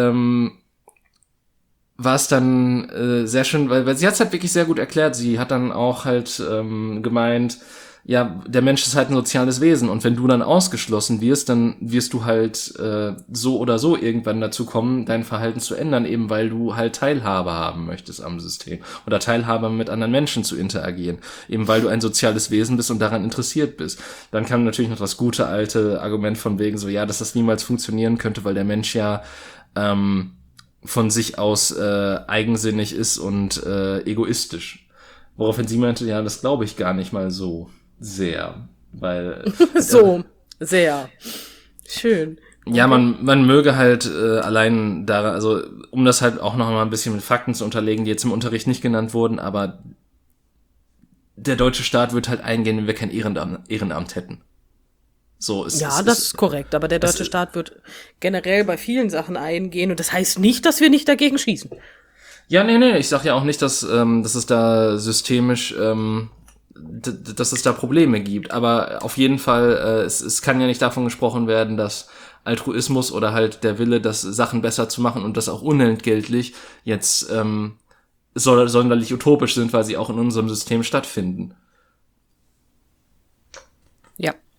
war es dann sehr schön, weil sie hat es halt wirklich sehr gut erklärt. Sie hat dann auch halt gemeint, ja, der Mensch ist halt ein soziales Wesen und wenn du dann ausgeschlossen wirst, dann wirst du halt so oder so irgendwann dazu kommen, dein Verhalten zu ändern, eben weil du halt Teilhabe haben möchtest am System oder Teilhabe mit anderen Menschen zu interagieren, eben weil du ein soziales Wesen bist und daran interessiert bist. Dann kam natürlich noch das gute alte Argument von wegen so, ja, dass das niemals funktionieren könnte, weil der Mensch ja von sich aus eigensinnig ist und egoistisch. Woraufhin sie meinte, ja, das glaube ich gar nicht mal so sehr, weil sehr schön. Ja, man möge halt allein daran, also um das halt auch noch mal ein bisschen mit Fakten zu unterlegen, die jetzt im Unterricht nicht genannt wurden, aber der deutsche Staat wird halt eingehen, wenn wir kein Ehrenamt hätten. So ist ja, das ist korrekt, aber der deutsche Staat wird generell bei vielen Sachen eingehen und das heißt nicht, dass wir nicht dagegen schießen. Ja, nee, ich sag ja auch nicht, dass es da systemisch dass es da Probleme gibt, aber auf jeden Fall, es kann ja nicht davon gesprochen werden, dass Altruismus oder halt der Wille, das Sachen besser zu machen und das auch unentgeltlich jetzt sonderlich utopisch sind, weil sie auch in unserem System stattfinden. Ja.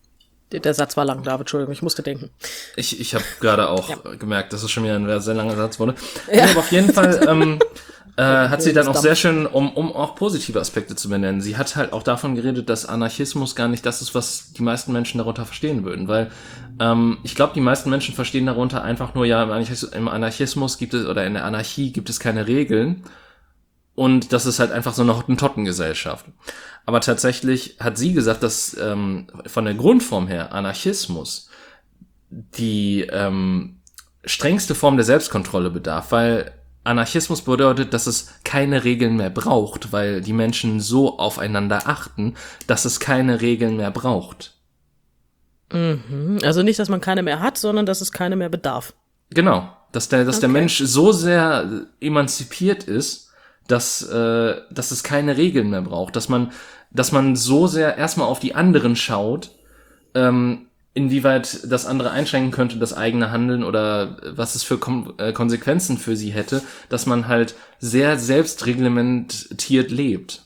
Der Satz war lang, David, Entschuldigung, ich musste denken. Ich habe gerade auch gemerkt, dass es schon wieder ein sehr langer Satz wurde. Ja. Aber auf jeden Fall hat sie dann auch sehr schön, um auch positive Aspekte zu benennen. Sie hat halt auch davon geredet, dass Anarchismus gar nicht das ist, was die meisten Menschen darunter verstehen würden. Weil ich glaube, die meisten Menschen verstehen darunter einfach nur, ja, im Anarchismus gibt es, oder in der Anarchie gibt es keine Regeln. Und das ist halt einfach so eine Hottentottengesellschaft. Aber tatsächlich hat sie gesagt, dass von der Grundform her Anarchismus die strengste Form der Selbstkontrolle bedarf, weil Anarchismus bedeutet, dass es keine Regeln mehr braucht, weil die Menschen so aufeinander achten, dass es keine Regeln mehr braucht. Also nicht, dass man keine mehr hat, sondern dass es keine mehr bedarf. Genau, dass der Mensch so sehr emanzipiert ist, dass es keine Regeln mehr braucht, dass man so sehr erstmal auf die anderen schaut, inwieweit das andere einschränken könnte, das eigene Handeln oder was es für Konsequenzen für sie hätte, dass man halt sehr selbstreglementiert lebt.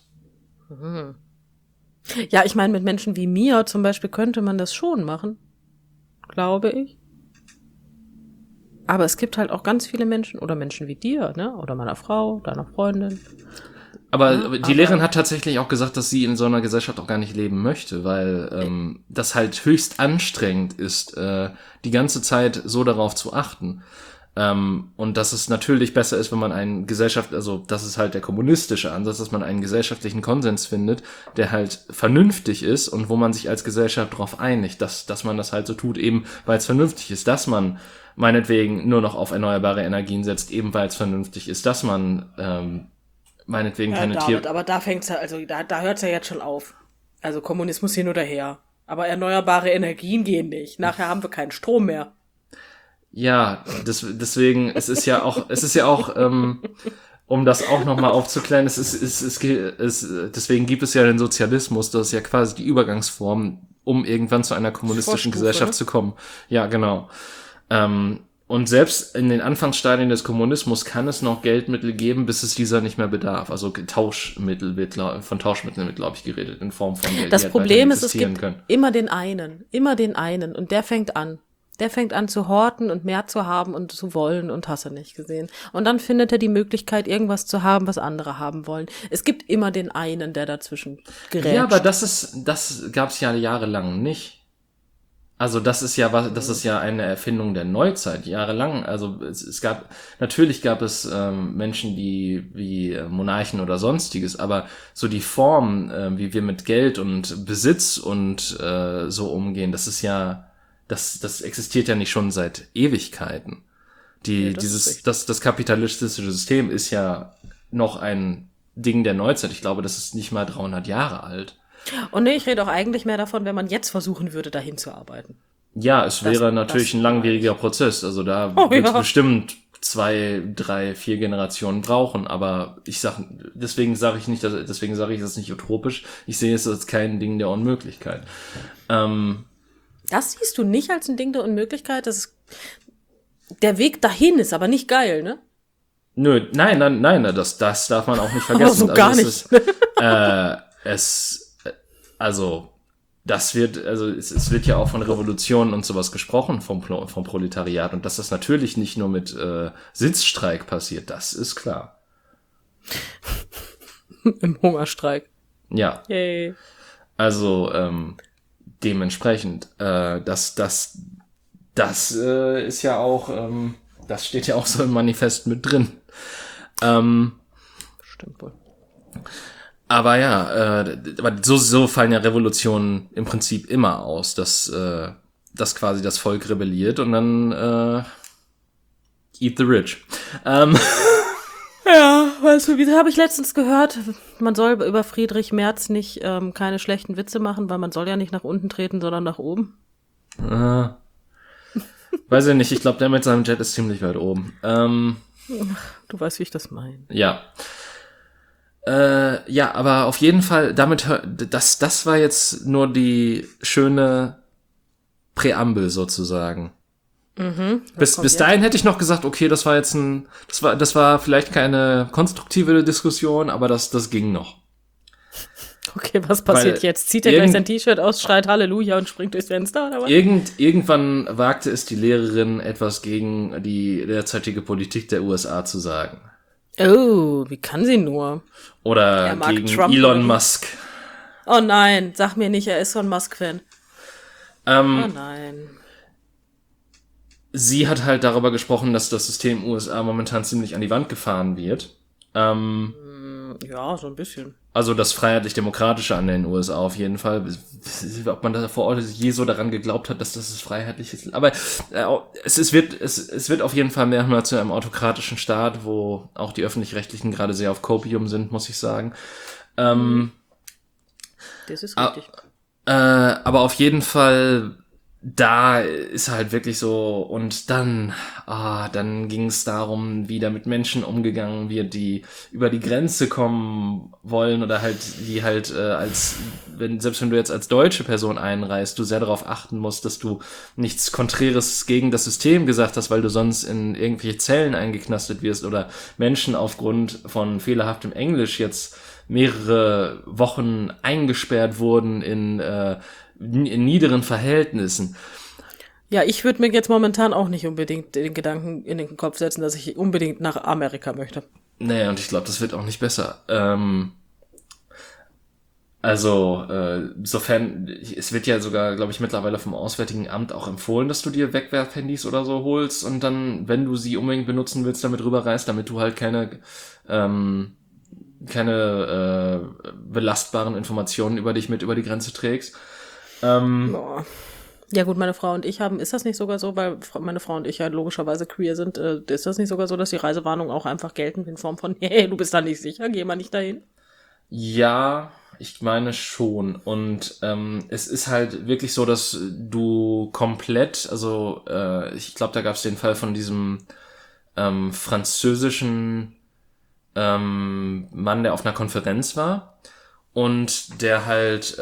Ja, ich meine, mit Menschen wie mir zum Beispiel könnte man das schon machen, glaube ich. Aber es gibt halt auch ganz viele Menschen oder Menschen wie dir, ne? Oder meiner Frau, deiner Freundin. Aber die Lehrerin hat tatsächlich auch gesagt, dass sie in so einer Gesellschaft auch gar nicht leben möchte, weil das halt höchst anstrengend ist, die ganze Zeit so darauf zu achten. Und dass es natürlich besser ist, wenn man das ist halt der kommunistische Ansatz, dass man einen gesellschaftlichen Konsens findet, der halt vernünftig ist und wo man sich als Gesellschaft darauf einigt, dass man das halt so tut, eben weil es vernünftig ist, dass man meinetwegen nur noch auf erneuerbare Energien setzt, eben weil es vernünftig ist, dass man meinetwegen keine Tiere... Aber da fängt's ja, also da hört's ja jetzt schon auf. Also Kommunismus hin oder her. Aber erneuerbare Energien gehen nicht. Nachher haben wir keinen Strom mehr. Ja, deswegen, es ist ja auch, um das auch nochmal aufzuklären, deswegen gibt es ja den Sozialismus, das ist ja quasi die Übergangsform, um irgendwann zu einer kommunistischen Gesellschaft zu kommen. Ja, genau. Und selbst in den Anfangsstadien des Kommunismus kann es noch Geldmittel geben, bis es dieser nicht mehr bedarf. Also von Tauschmitteln wird, glaube ich, geredet, in Form von Geld. Das Problem ist, es gibt immer den einen. Und der fängt an. Der fängt an zu horten und mehr zu haben und zu wollen und hast du nicht gesehen. Und dann findet er die Möglichkeit, irgendwas zu haben, was andere haben wollen. Es gibt immer den einen, der dazwischen gerät. Ja, aber das gab's ja jahrelang nicht. Also das ist ja eine Erfindung der Neuzeit, jahrelang. Also natürlich gab es Menschen, die wie Monarchen oder sonstiges, aber so die Form, wie wir mit Geld und Besitz und so umgehen, das ist ja, das existiert ja nicht schon seit Ewigkeiten. Das kapitalistische System ist ja noch ein Ding der Neuzeit. Ich glaube, das ist nicht mal 300 Jahre alt. Und nee, ich rede auch eigentlich mehr davon, wenn man jetzt versuchen würde, dahin zu arbeiten. Ja, es wäre natürlich ein langwieriger Prozess. Also da wird es bestimmt 2, 3, 4 Generationen brauchen. Aber deswegen sage ich, das ist nicht utopisch. Ich sehe es als kein Ding der Unmöglichkeit. Das siehst du nicht als ein Ding der Unmöglichkeit? Der Weg dahin ist aber nicht geil, ne? Nö, nein, das darf man auch nicht vergessen. Aber so gar nicht. Es wird ja auch von Revolutionen und sowas gesprochen vom Proletariat und dass das natürlich nicht nur mit Sitzstreik passiert, das ist klar. Im Hungerstreik. Ja. Yay. Also dementsprechend, das ist ja auch, das steht ja auch so im Manifest mit drin. Stimmt wohl. Aber ja, so fallen ja Revolutionen im Prinzip immer aus, dass quasi das Volk rebelliert und dann eat the rich. Ja, weißt du, wie habe ich letztens gehört, man soll über Friedrich Merz nicht keine schlechten Witze machen, weil man soll ja nicht nach unten treten, sondern nach oben. Weiß ich nicht, ich glaube, der mit seinem Jet ist ziemlich weit oben. Du weißt, wie ich das meine. Ja. Ja, aber auf jeden Fall, das war jetzt nur die schöne Präambel sozusagen. Mhm, bis dahin hätte ich noch gesagt, okay, das war jetzt das war vielleicht keine konstruktive Diskussion, aber das ging noch. Okay, was passiert jetzt? Zieht er gleich sein T-Shirt aus, schreit Halleluja und springt durchs Fenster, oder was? Irgendwann wagte es die Lehrerin, etwas gegen die derzeitige Politik der USA zu sagen. Oh, wie kann sie nur? Oder gegen Trump Elon Musk. Oh nein, sag mir nicht, er ist so ein Musk-Fan. Oh nein. Sie hat halt darüber gesprochen, dass das System USA momentan ziemlich an die Wand gefahren wird. Ja, so ein bisschen. Also das Freiheitlich-Demokratische an den USA auf jeden Fall. Ob man da vor Ort je so daran geglaubt hat, dass das freiheitlich ist. Aber es wird auf jeden Fall mehr zu einem autokratischen Staat, wo auch die Öffentlich-Rechtlichen gerade sehr auf Copium sind, muss ich sagen. Das ist richtig. Aber auf jeden Fall, da ist halt wirklich so, und dann ging es darum, wie da mit Menschen umgegangen wird, die über die Grenze kommen wollen oder halt, die halt selbst wenn du jetzt als deutsche Person einreist, du sehr darauf achten musst, dass du nichts Konträres gegen das System gesagt hast, weil du sonst in irgendwelche Zellen eingeknastet wirst oder Menschen aufgrund von fehlerhaftem Englisch jetzt mehrere Wochen eingesperrt wurden in niederen Verhältnissen. Ja, ich würde mir jetzt momentan auch nicht unbedingt den Gedanken in den Kopf setzen, dass ich unbedingt nach Amerika möchte. Nee, und ich glaube, das wird auch nicht besser. Sofern, es wird ja sogar, glaube ich, mittlerweile vom Auswärtigen Amt auch empfohlen, dass du dir Wegwerfhandys oder so holst und dann, wenn du sie unbedingt benutzen willst, damit rüberreist, damit du halt keine belastbaren Informationen über dich mit über die Grenze trägst. Ja gut, meine Frau und ich ist das nicht sogar so, weil meine Frau und ich ja logischerweise queer sind, ist das nicht sogar so, dass die Reisewarnungen auch einfach gelten in Form von, hey, du bist da nicht sicher, geh mal nicht dahin? Ja, ich meine schon. Und es ist halt wirklich so, dass du komplett, ich glaube, da gab es den Fall von diesem französischen Mann, der auf einer Konferenz war und der halt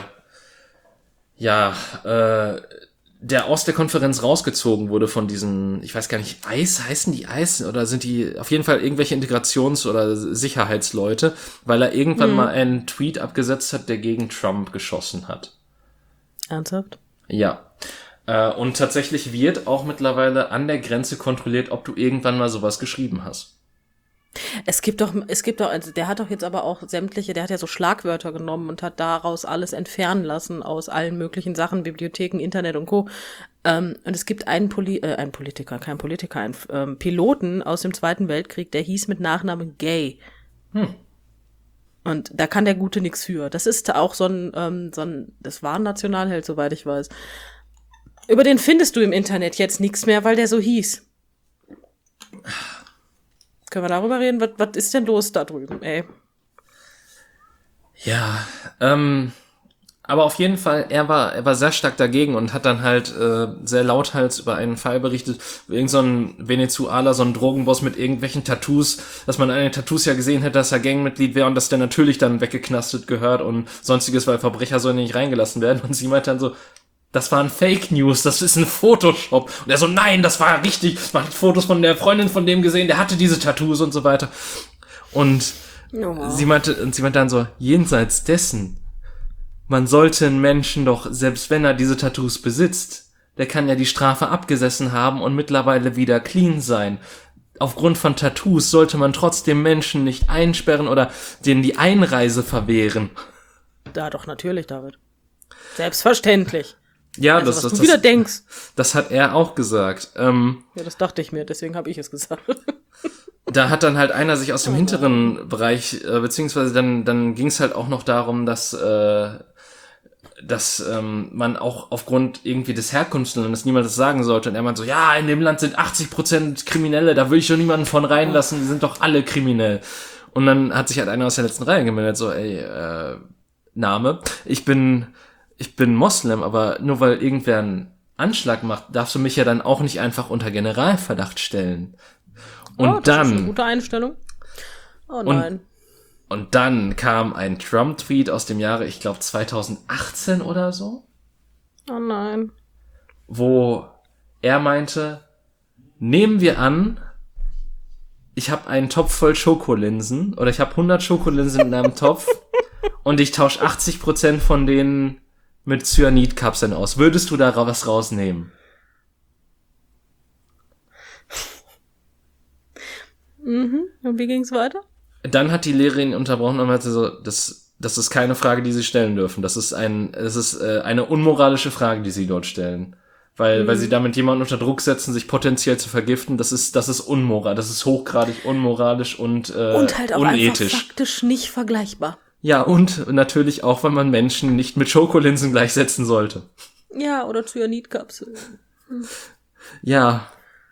der aus der Konferenz rausgezogen wurde von diesen, ich weiß gar nicht, heißen die Eis oder sind die auf jeden Fall irgendwelche Integrations- oder Sicherheitsleute, weil er irgendwann mal einen Tweet abgesetzt hat, der gegen Trump geschossen hat. Ernsthaft? Ja. Und tatsächlich wird auch mittlerweile an der Grenze kontrolliert, ob du irgendwann mal sowas geschrieben hast. Es gibt doch, also der hat doch jetzt aber auch der hat ja so Schlagwörter genommen und hat daraus alles entfernen lassen aus allen möglichen Sachen, Bibliotheken, Internet und Co. Und es gibt einen Piloten aus dem Zweiten Weltkrieg, der hieß mit Nachnamen Gay. Und da kann der Gute nichts für. Das ist auch das war ein Nationalheld, soweit ich weiß. Über den findest du im Internet jetzt nichts mehr, weil der so hieß. Können wir darüber reden? Was ist denn los da drüben, ey? Ja, aber auf jeden Fall, er war sehr stark dagegen und hat dann halt sehr lauthals über einen Fall berichtet, irgend so ein Venezuela, so ein Drogenboss mit irgendwelchen Tattoos, dass man an den Tattoos ja gesehen hätte, dass er Gangmitglied wäre und dass der natürlich dann weggeknastet gehört und sonstiges, weil Verbrecher sollen nicht reingelassen werden. Und sie meint dann so, das waren Fake News, das ist ein Photoshop. Und er so, nein, das war richtig. Man hat Fotos von der Freundin von dem gesehen, der hatte diese Tattoos und so weiter. Und sie meinte dann so, jenseits dessen, man sollte einen Menschen doch, selbst wenn er diese Tattoos besitzt, der kann ja die Strafe abgesessen haben und mittlerweile wieder clean sein. Aufgrund von Tattoos sollte man trotzdem Menschen nicht einsperren oder denen die Einreise verwehren. Da doch, natürlich, David. Selbstverständlich. Ja, also, was du wieder denkst. Das hat er auch gesagt. Ja, das dachte ich mir, deswegen habe ich es gesagt. Da hat dann halt einer sich aus dem hinteren Bereich, beziehungsweise dann ging es halt auch noch darum, dass man auch aufgrund irgendwie des Herkunftslandes niemandem sagen sollte. Und er meint so, ja, in dem Land sind 80% Kriminelle, da will ich doch niemanden von reinlassen, die sind doch alle kriminell. Und dann hat sich halt einer aus der letzten Reihe gemeldet, so, ey, Name, ich bin Moslem, aber nur weil irgendwer einen Anschlag macht, darfst du mich ja dann auch nicht einfach unter Generalverdacht stellen. Und das ist eine gute Einstellung. Oh nein. Und dann kam ein Trump-Tweet aus dem Jahre, ich glaube 2018 oder so. Oh nein. Wo er meinte, nehmen wir an, ich habe einen Topf voll Schokolinsen oder ich habe 100 Schokolinsen in einem Topf und ich tausche 80% von denen mit Cyanidkapseln aus. Würdest du da was rausnehmen? Und wie ging's weiter? Dann hat die Lehrerin unterbrochen und meinte so, das ist keine Frage, die sie stellen dürfen. Das ist eine unmoralische Frage, die sie dort stellen. Weil sie damit jemanden unter Druck setzen, sich potenziell zu vergiften. Das ist unmoral. Das ist hochgradig unmoralisch und halt auch unethisch. einfach faktisch nicht vergleichbar. Ja, und natürlich auch, wenn man Menschen nicht mit Schokolinsen gleichsetzen sollte. Ja, oder Cyanidkapseln. Ja.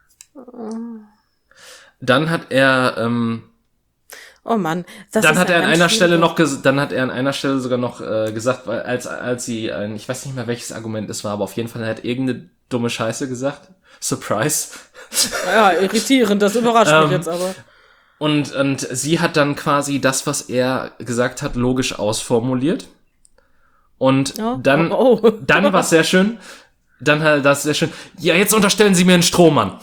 Dann hat er, Oh Mann, dann hat er an einer Stelle sogar noch gesagt, weil als sie, ich weiß nicht mehr welches Argument es war, aber auf jeden Fall er hat irgendeine dumme Scheiße gesagt. Surprise. Ja, irritierend, das überrascht mich jetzt aber. Und sie hat dann quasi das, was er gesagt hat, logisch ausformuliert. Und dann war es sehr schön. Dann hat das sehr schön. Ja, jetzt unterstellen Sie mir einen Strohmann.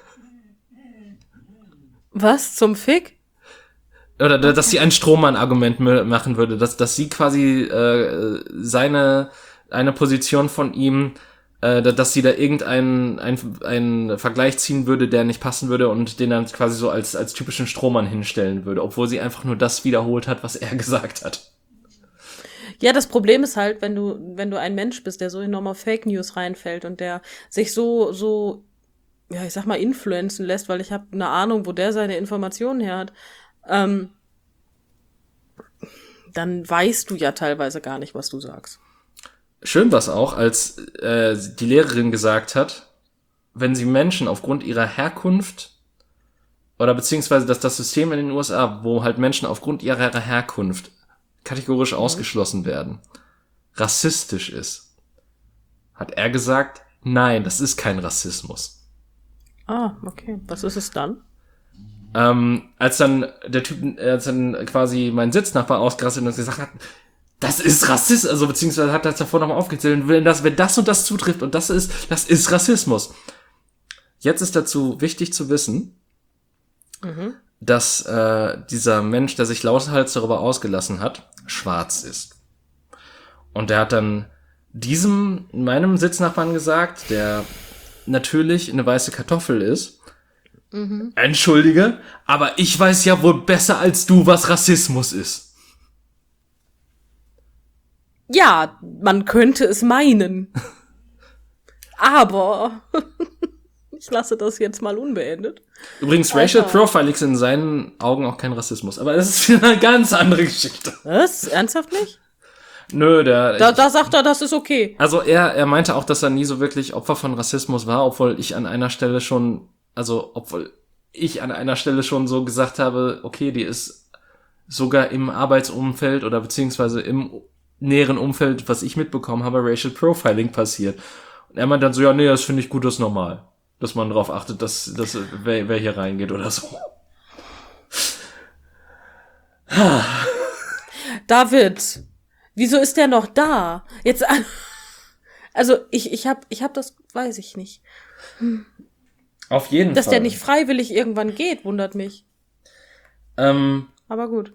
Was? Zum Fick? Oder dass sie ein Strohmann-Argument machen würde, dass sie quasi eine Position von ihm, dass sie da einen Vergleich ziehen würde, der nicht passen würde und den dann quasi so als typischen Strohmann hinstellen würde, obwohl sie einfach nur das wiederholt hat, was er gesagt hat. Ja, das Problem ist halt, wenn du ein Mensch bist, der so enorm auf Fake News reinfällt und der sich so, ja, ich sag mal, influenzen lässt, weil ich habe eine Ahnung, wo der seine Informationen her hat, dann weißt du ja teilweise gar nicht, was du sagst. Schön war es auch, als die Lehrerin gesagt hat, wenn sie Menschen aufgrund ihrer Herkunft oder beziehungsweise das System in den USA, wo halt Menschen aufgrund ihrer Herkunft kategorisch ausgeschlossen werden, rassistisch ist, hat er gesagt, nein, das ist kein Rassismus. Ah, okay. Was ist es dann? Als dann quasi mein Sitznachbar ausgerastet und gesagt hat, das ist Rassismus, also beziehungsweise hat das davor nochmal aufgezählt, wenn das und das zutrifft und das ist Rassismus. Jetzt ist dazu wichtig zu wissen, dass dieser Mensch, der sich lauthals darüber ausgelassen hat, schwarz ist. Und der hat dann meinem Sitznachbarn gesagt, der natürlich eine weiße Kartoffel ist, entschuldige, aber ich weiß ja wohl besser als du, was Rassismus ist. Ja, man könnte es meinen. Aber ich lasse das jetzt mal unbeendet. Übrigens, Racial Profiling ist in seinen Augen auch kein Rassismus, aber das ist wieder eine ganz andere Geschichte. Was? Ernsthaft nicht? Nö, Da sagt er, das ist okay. Also er meinte auch, dass er nie so wirklich Opfer von Rassismus war, obwohl ich an einer Stelle schon so gesagt habe, okay, die ist sogar im Arbeitsumfeld oder beziehungsweise im näheren Umfeld, was ich mitbekommen habe, Racial Profiling passiert. Und er meinte dann so, ja, nee, das finde ich gut, das ist normal. Dass man darauf achtet, dass wer hier reingeht oder so. David, wieso ist der noch da? Jetzt, also ich hab das, weiß ich nicht. Auf jeden Fall. Dass der nicht freiwillig irgendwann geht, wundert mich. Aber gut.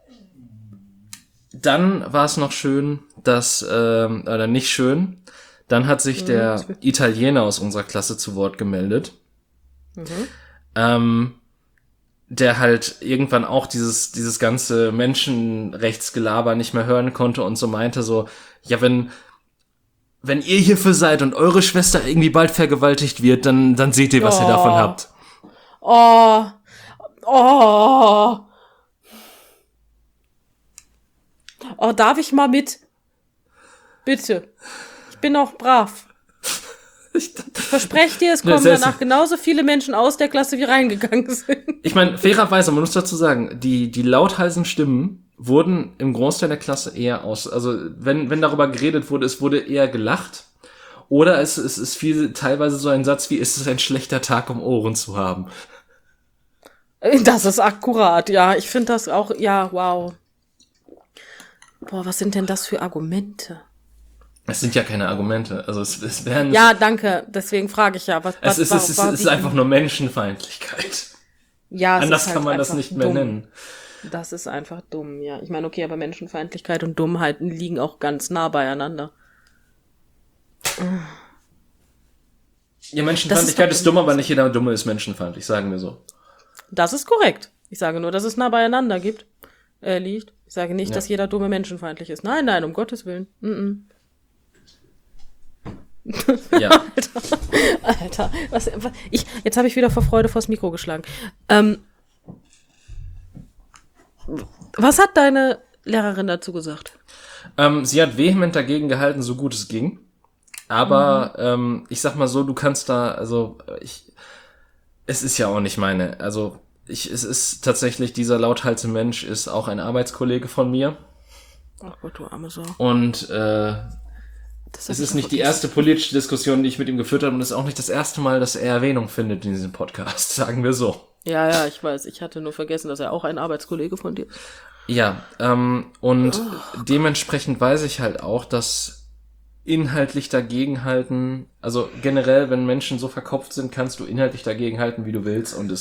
Dann war es noch schön, oder nicht schön, dann hat sich der Italiener aus unserer Klasse zu Wort gemeldet. Der halt irgendwann auch dieses ganze Menschenrechtsgelaber nicht mehr hören konnte und so meinte so, ja, wenn ihr hierfür seid und eure Schwester irgendwie bald vergewaltigt wird, dann seht ihr, was ihr davon habt. Darf ich mal mit? Bitte. Ich bin auch brav. Ich verspreche dir, es kommen danach genauso viele Menschen aus der Klasse, wie reingegangen sind. Ich meine, fairerweise, man muss dazu sagen, die lauthalsen Stimmen wurden im Großteil der Klasse eher also wenn darüber geredet wurde, es wurde eher gelacht. Oder es fiel teilweise so ein Satz wie, ist es ein schlechter Tag, um Ohren zu haben. Das ist akkurat, ja. Ich finde das auch, ja, wow. Boah, was sind denn das für Argumente? Es sind ja keine Argumente. Also es wären. Ja, danke. Deswegen frage ich ja. Es ist einfach nur Menschenfeindlichkeit. Ja, anders kann man das nicht mehr nennen. Das ist einfach dumm, ja. Ich meine, okay, aber Menschenfeindlichkeit und Dummheit liegen auch ganz nah beieinander. Ja, Menschenfeindlichkeit ist dumm, aber nicht jeder Dumme ist menschenfeindlich, sagen wir so. Das ist korrekt. Ich sage nur, dass es nah beieinander liegt. Ich sage nicht, dass jeder Dumme menschenfeindlich ist. Nein, um Gottes Willen. Ja. Alter, jetzt habe ich wieder vor Freude vors Mikro geschlagen. Was hat deine Lehrerin dazu gesagt? Sie hat vehement dagegen gehalten, so gut es ging. Aber ich sag mal so, du kannst da, es ist ja auch nicht meine, es ist tatsächlich, dieser lauthals Mensch ist auch ein Arbeitskollege von mir. Ach Gott, du arme Sau. Und es ist nicht die erste politische Diskussion, die ich mit ihm geführt habe, und es ist auch nicht das erste Mal, dass er Erwähnung findet in diesem Podcast, sagen wir so. Ja, ich weiß. Ich hatte nur vergessen, dass er auch ein Arbeitskollege von dir ist. Ja, und dementsprechend weiß ich halt auch, dass inhaltlich dagegenhalten, also generell, wenn Menschen so verkopft sind, kannst du inhaltlich dagegenhalten, wie du willst, und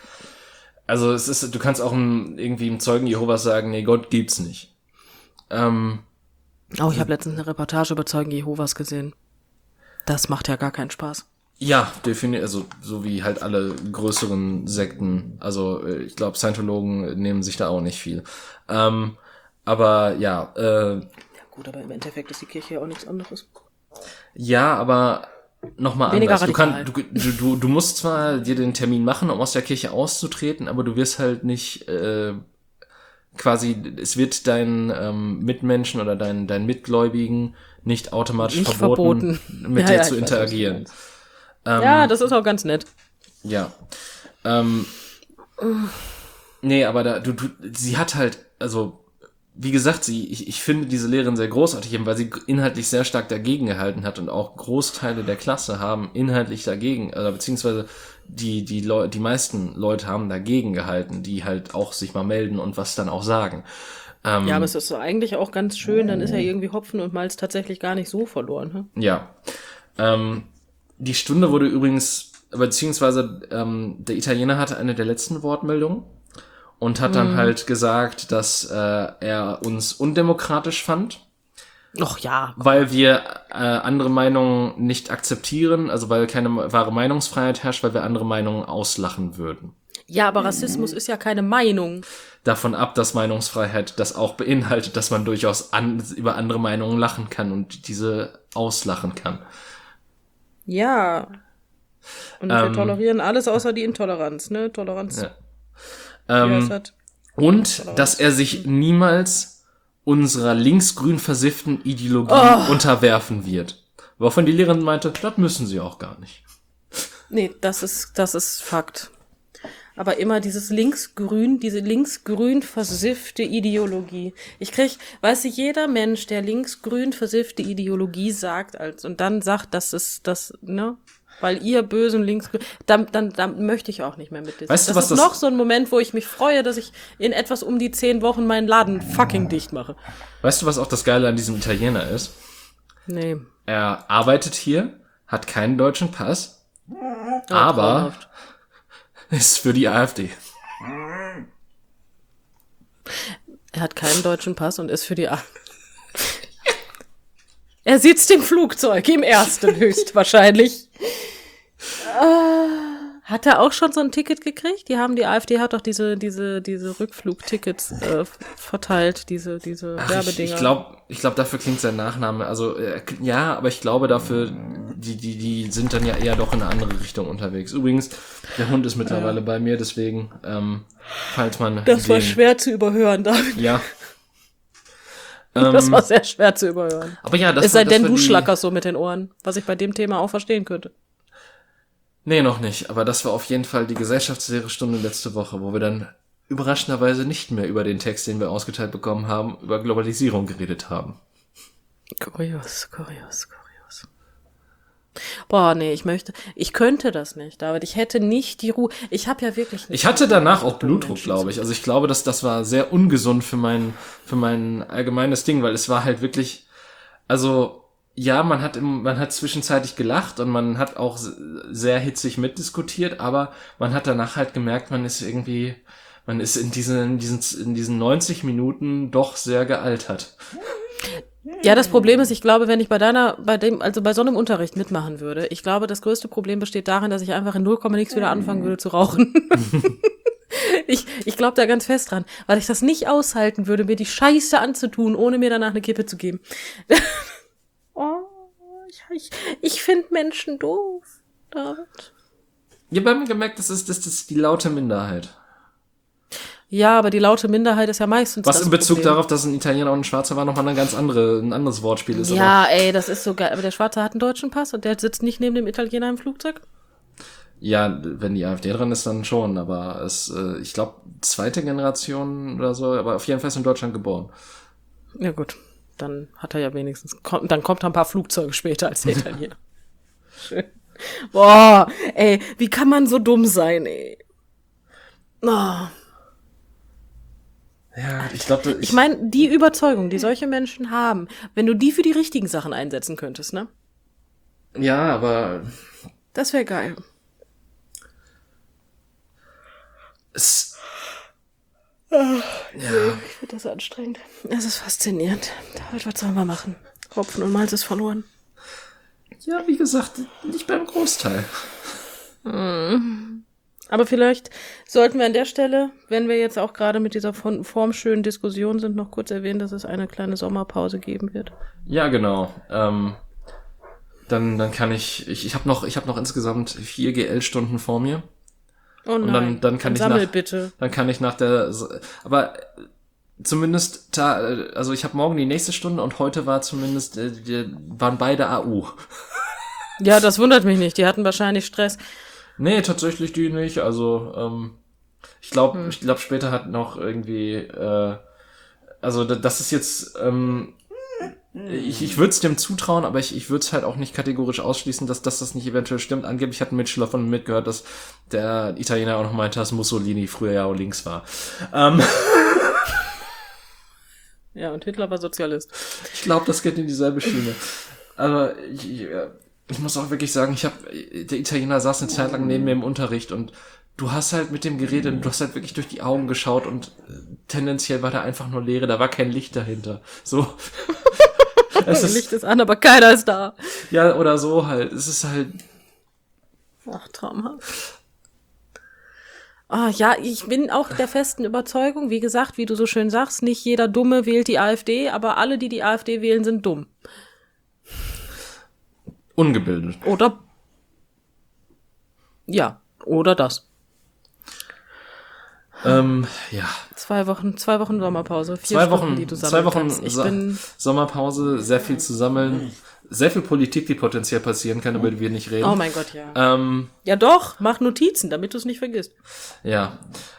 du kannst auch irgendwie im Zeugen Jehovas sagen, nee, Gott gibt's nicht. Ich habe letztens eine Reportage über Zeugen Jehovas gesehen. Das macht ja gar keinen Spaß. Ja, definitiv, also so wie halt alle größeren Sekten, also ich glaube, Scientologen nehmen sich da auch nicht viel. Aber ja, Ja gut, aber im Endeffekt ist die Kirche ja auch nichts anderes. Ja, aber nochmal Weniger anders. radikal. Du musst zwar dir den Termin machen, um aus der Kirche auszutreten, aber du wirst halt nicht quasi, es wird deinen Mitmenschen oder deinen Mitgläubigen nicht automatisch Nicht verboten, mit dir zu ich weiß, interagieren. Ja, das ist auch ganz nett. Ja. Nee, aber sie hat halt, also, wie gesagt, ich finde diese Lehrerin sehr großartig, eben weil sie inhaltlich sehr stark dagegen gehalten hat, und auch Großteile der Klasse haben inhaltlich dagegen, beziehungsweise die meisten Leute haben dagegen gehalten, die halt auch sich mal melden und was dann auch sagen. Ja, aber es ist so eigentlich auch ganz schön, dann ist ja irgendwie Hopfen und Malz tatsächlich gar nicht so verloren. Hm? Ja. Die Stunde wurde übrigens, beziehungsweise der Italiener hatte eine der letzten Wortmeldungen und hat dann halt gesagt, dass er uns undemokratisch fand. Och ja. Weil wir andere Meinungen nicht akzeptieren, also weil keine wahre Meinungsfreiheit herrscht, weil wir andere Meinungen auslachen würden. Ja, aber Rassismus ist ja keine Meinung. Davon ab, dass Meinungsfreiheit das auch beinhaltet, dass man durchaus über andere Meinungen lachen kann und diese auslachen kann. Ja. Und wir tolerieren alles außer die Intoleranz, ne? Toleranz. Ja. Und dass er sich niemals unserer linksgrün versifften Ideologie unterwerfen wird. Woraufhin die Lehrerin meinte, das müssen sie auch gar nicht. Nee, das ist Fakt. Aber immer diese linksgrün versiffte Ideologie. Weißt du, jeder Mensch, der linksgrün versiffte Ideologie sagt, und dann sagt, das ist das, ne? Weil ihr bösen linksgrün, dann möchte ich auch nicht mehr mit dir. Weißt du, was das ist noch so ein Moment, wo ich mich freue, dass ich in etwas um die 10 Wochen meinen Laden fucking dicht mache. Weißt du, was auch das Geile an diesem Italiener ist? Nee. Er arbeitet hier, hat keinen deutschen Pass, aber traumhaft. ist für die AfD. Er hat keinen deutschen Pass und ist für die AfD. Er sitzt im Flugzeug, im ersten höchstwahrscheinlich. Hat er auch schon so ein Ticket gekriegt? Die AfD hat doch diese Rückflugtickets verteilt, diese Werbedinger. Ich glaube, dafür klingt sein Nachname. Also, ja, aber ich glaube dafür, die sind dann ja eher doch in eine andere Richtung unterwegs. Übrigens, der Hund ist mittlerweile bei mir, deswegen, falls man... Das war schwer zu überhören, David. Ja. Das war sehr schwer zu überhören. Aber ja, es sei denn, du schlackerst so mit den Ohren, was ich bei dem Thema auch verstehen könnte. Nee, noch nicht. Aber das war auf jeden Fall die Gesellschaftslehre-Stunde letzte Woche, wo wir dann überraschenderweise nicht mehr über den Text, den wir ausgeteilt bekommen haben, über Globalisierung geredet haben. Kurios. Boah, nee, ich könnte das nicht, David. Ich hätte nicht die Ruhe. Ich habe ja wirklich nicht. Ich hatte danach auch Blutdruck, glaube ich. Also ich glaube, dass das war sehr ungesund für mein allgemeines Ding, weil es war halt wirklich, also ja, man hat zwischenzeitlich gelacht und man hat auch sehr hitzig mitdiskutiert, aber man hat danach halt gemerkt, man ist irgendwie, man ist in diesen 90 Minuten doch sehr gealtert. Ja, das Problem ist, ich glaube, wenn ich bei so einem Unterricht mitmachen würde, ich glaube, das größte Problem besteht darin, dass ich einfach in 0, nix wieder anfangen würde zu rauchen. Ich glaube da ganz fest dran, weil ich das nicht aushalten würde, mir die Scheiße anzutun, ohne mir danach eine Kippe zu geben. Ich finde Menschen doof, David. Ich habe mir gemerkt, das ist die laute Minderheit. Ja, aber die laute Minderheit ist ja meistens was das in Bezug Problem. darauf, dass ein Italiener und ein Schwarzer war, nochmal ein anderes Wortspiel ist. Ja, ey, das ist so geil. Aber der Schwarze hat einen deutschen Pass und der sitzt nicht neben dem Italiener im Flugzeug? Ja, wenn die AfD dran ist, dann schon. Aber ich glaube, 2. Generation oder so, aber auf jeden Fall ist in Deutschland geboren. Ja gut, dann hat er ja wenigstens, dann kommt er ein paar Flugzeuge später als der Italiener. Schön. Boah, ey, wie kann man so dumm sein, ey? Oh. Ja, ich glaube... Ich meine, die Überzeugung, die solche Menschen haben, wenn du die für die richtigen Sachen einsetzen könntest, ne? Ja, aber... Das wäre geil. Ja. Ich finde das anstrengend. Es ist faszinierend. David, was sollen wir machen? Hopfen und Malz ist verloren. Ja, wie gesagt, nicht beim Großteil. Aber vielleicht sollten wir an der Stelle, wenn wir jetzt auch gerade mit dieser formschönen Diskussion sind, noch kurz erwähnen, dass es eine kleine Sommerpause geben wird. Ja, genau. Dann kann ich habe noch insgesamt 4 GL-Stunden vor mir. Oh nein, Und dann kann ich sammel bitte. Dann kann ich nach der, aber zumindest, also ich habe morgen die nächste Stunde und heute war zumindest, waren beide AU. Ja, das wundert mich nicht. Die hatten wahrscheinlich Stress. Nee, tatsächlich die nicht. Also ich glaube später hat noch irgendwie, also das ist jetzt, ich würde es dem zutrauen, aber ich würde es halt auch nicht kategorisch ausschließen, dass das nicht eventuell stimmt. Angeblich hat ein Mitschüler von mir mitgehört, dass der Italiener auch noch meinte, dass Mussolini früher ja auch links war. Ja, und Hitler war Sozialist. Ich glaube, das geht in dieselbe Schiene. Aber ich muss auch wirklich sagen, der Italiener saß eine Zeit lang neben mir im Unterricht und du hast halt mit dem geredet und du hast halt wirklich durch die Augen geschaut und tendenziell war da einfach nur Leere, da war kein Licht dahinter. So. Das Licht ist an, aber keiner ist da. Ja, oder so halt. Es ist halt... Ach, traumhaft. Ja, ich bin auch der festen Überzeugung, wie gesagt, wie du so schön sagst, nicht jeder Dumme wählt die AfD, aber alle, die die AfD wählen, sind dumm. Ungebildet. Oder... Ja, oder das. Ja. 2 Wochen Sommerpause. 4 2 Wochen, Stunden, die du sammeln 2 Wochen kannst. Sommerpause, sehr viel zu sammeln. Sehr viel Politik, die potenziell passieren kann, über die wir nicht reden. Oh mein Gott, ja. Ja doch, mach Notizen, damit du es nicht vergisst. Ja.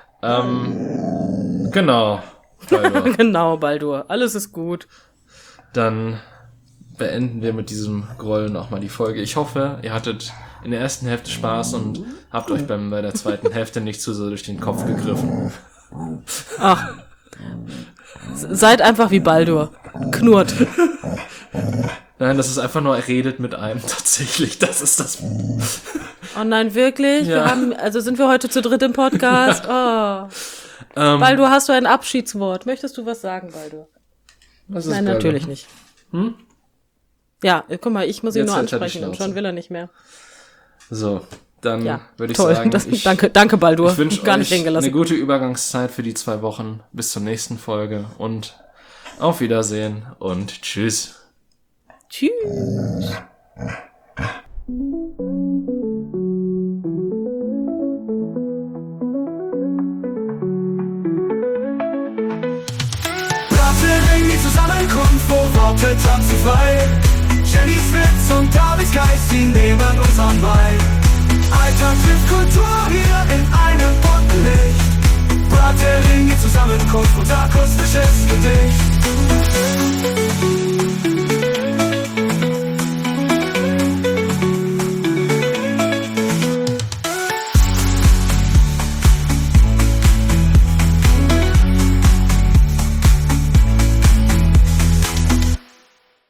Genau. Baldur. Genau, Baldur. Alles ist gut. Dann beenden wir mit diesem Grollen auch mal die Folge. Ich hoffe, ihr hattet in der ersten Hälfte Spaß und habt euch bei der zweiten Hälfte nicht zu so durch den Kopf gegriffen. Ach. Seid einfach wie Baldur. Knurrt. Nein, das ist einfach nur, er redet mit einem tatsächlich. Das ist das. Oh nein, wirklich? Ja. Sind wir heute zu dritt im Podcast? Oh. Baldur, hast du ein Abschiedswort? Möchtest du was sagen, Baldur? Was ist Nein, Baldur? natürlich nicht. Ja, guck mal, ich muss ihn Jetzt nur halt die ansprechen und Schnauze. schon will er nicht mehr. So, dann Ja, würde ich toll. sagen, Danke, Baldur. ich wünsche Gar nicht euch hängen gelassen. eine gute Übergangszeit für die 2 Wochen. Bis zur nächsten Folge und auf Wiedersehen und tschüss. Tschüss. Brattering, die Zusammenkunft, wo Worte tanzen frei. Jennys Witz und Davids Geist, die nehmen uns an bei. Alltag trifft Kultur hier in einem bunten Licht. Brattering, die Zusammenkunft und akustisches Gedicht.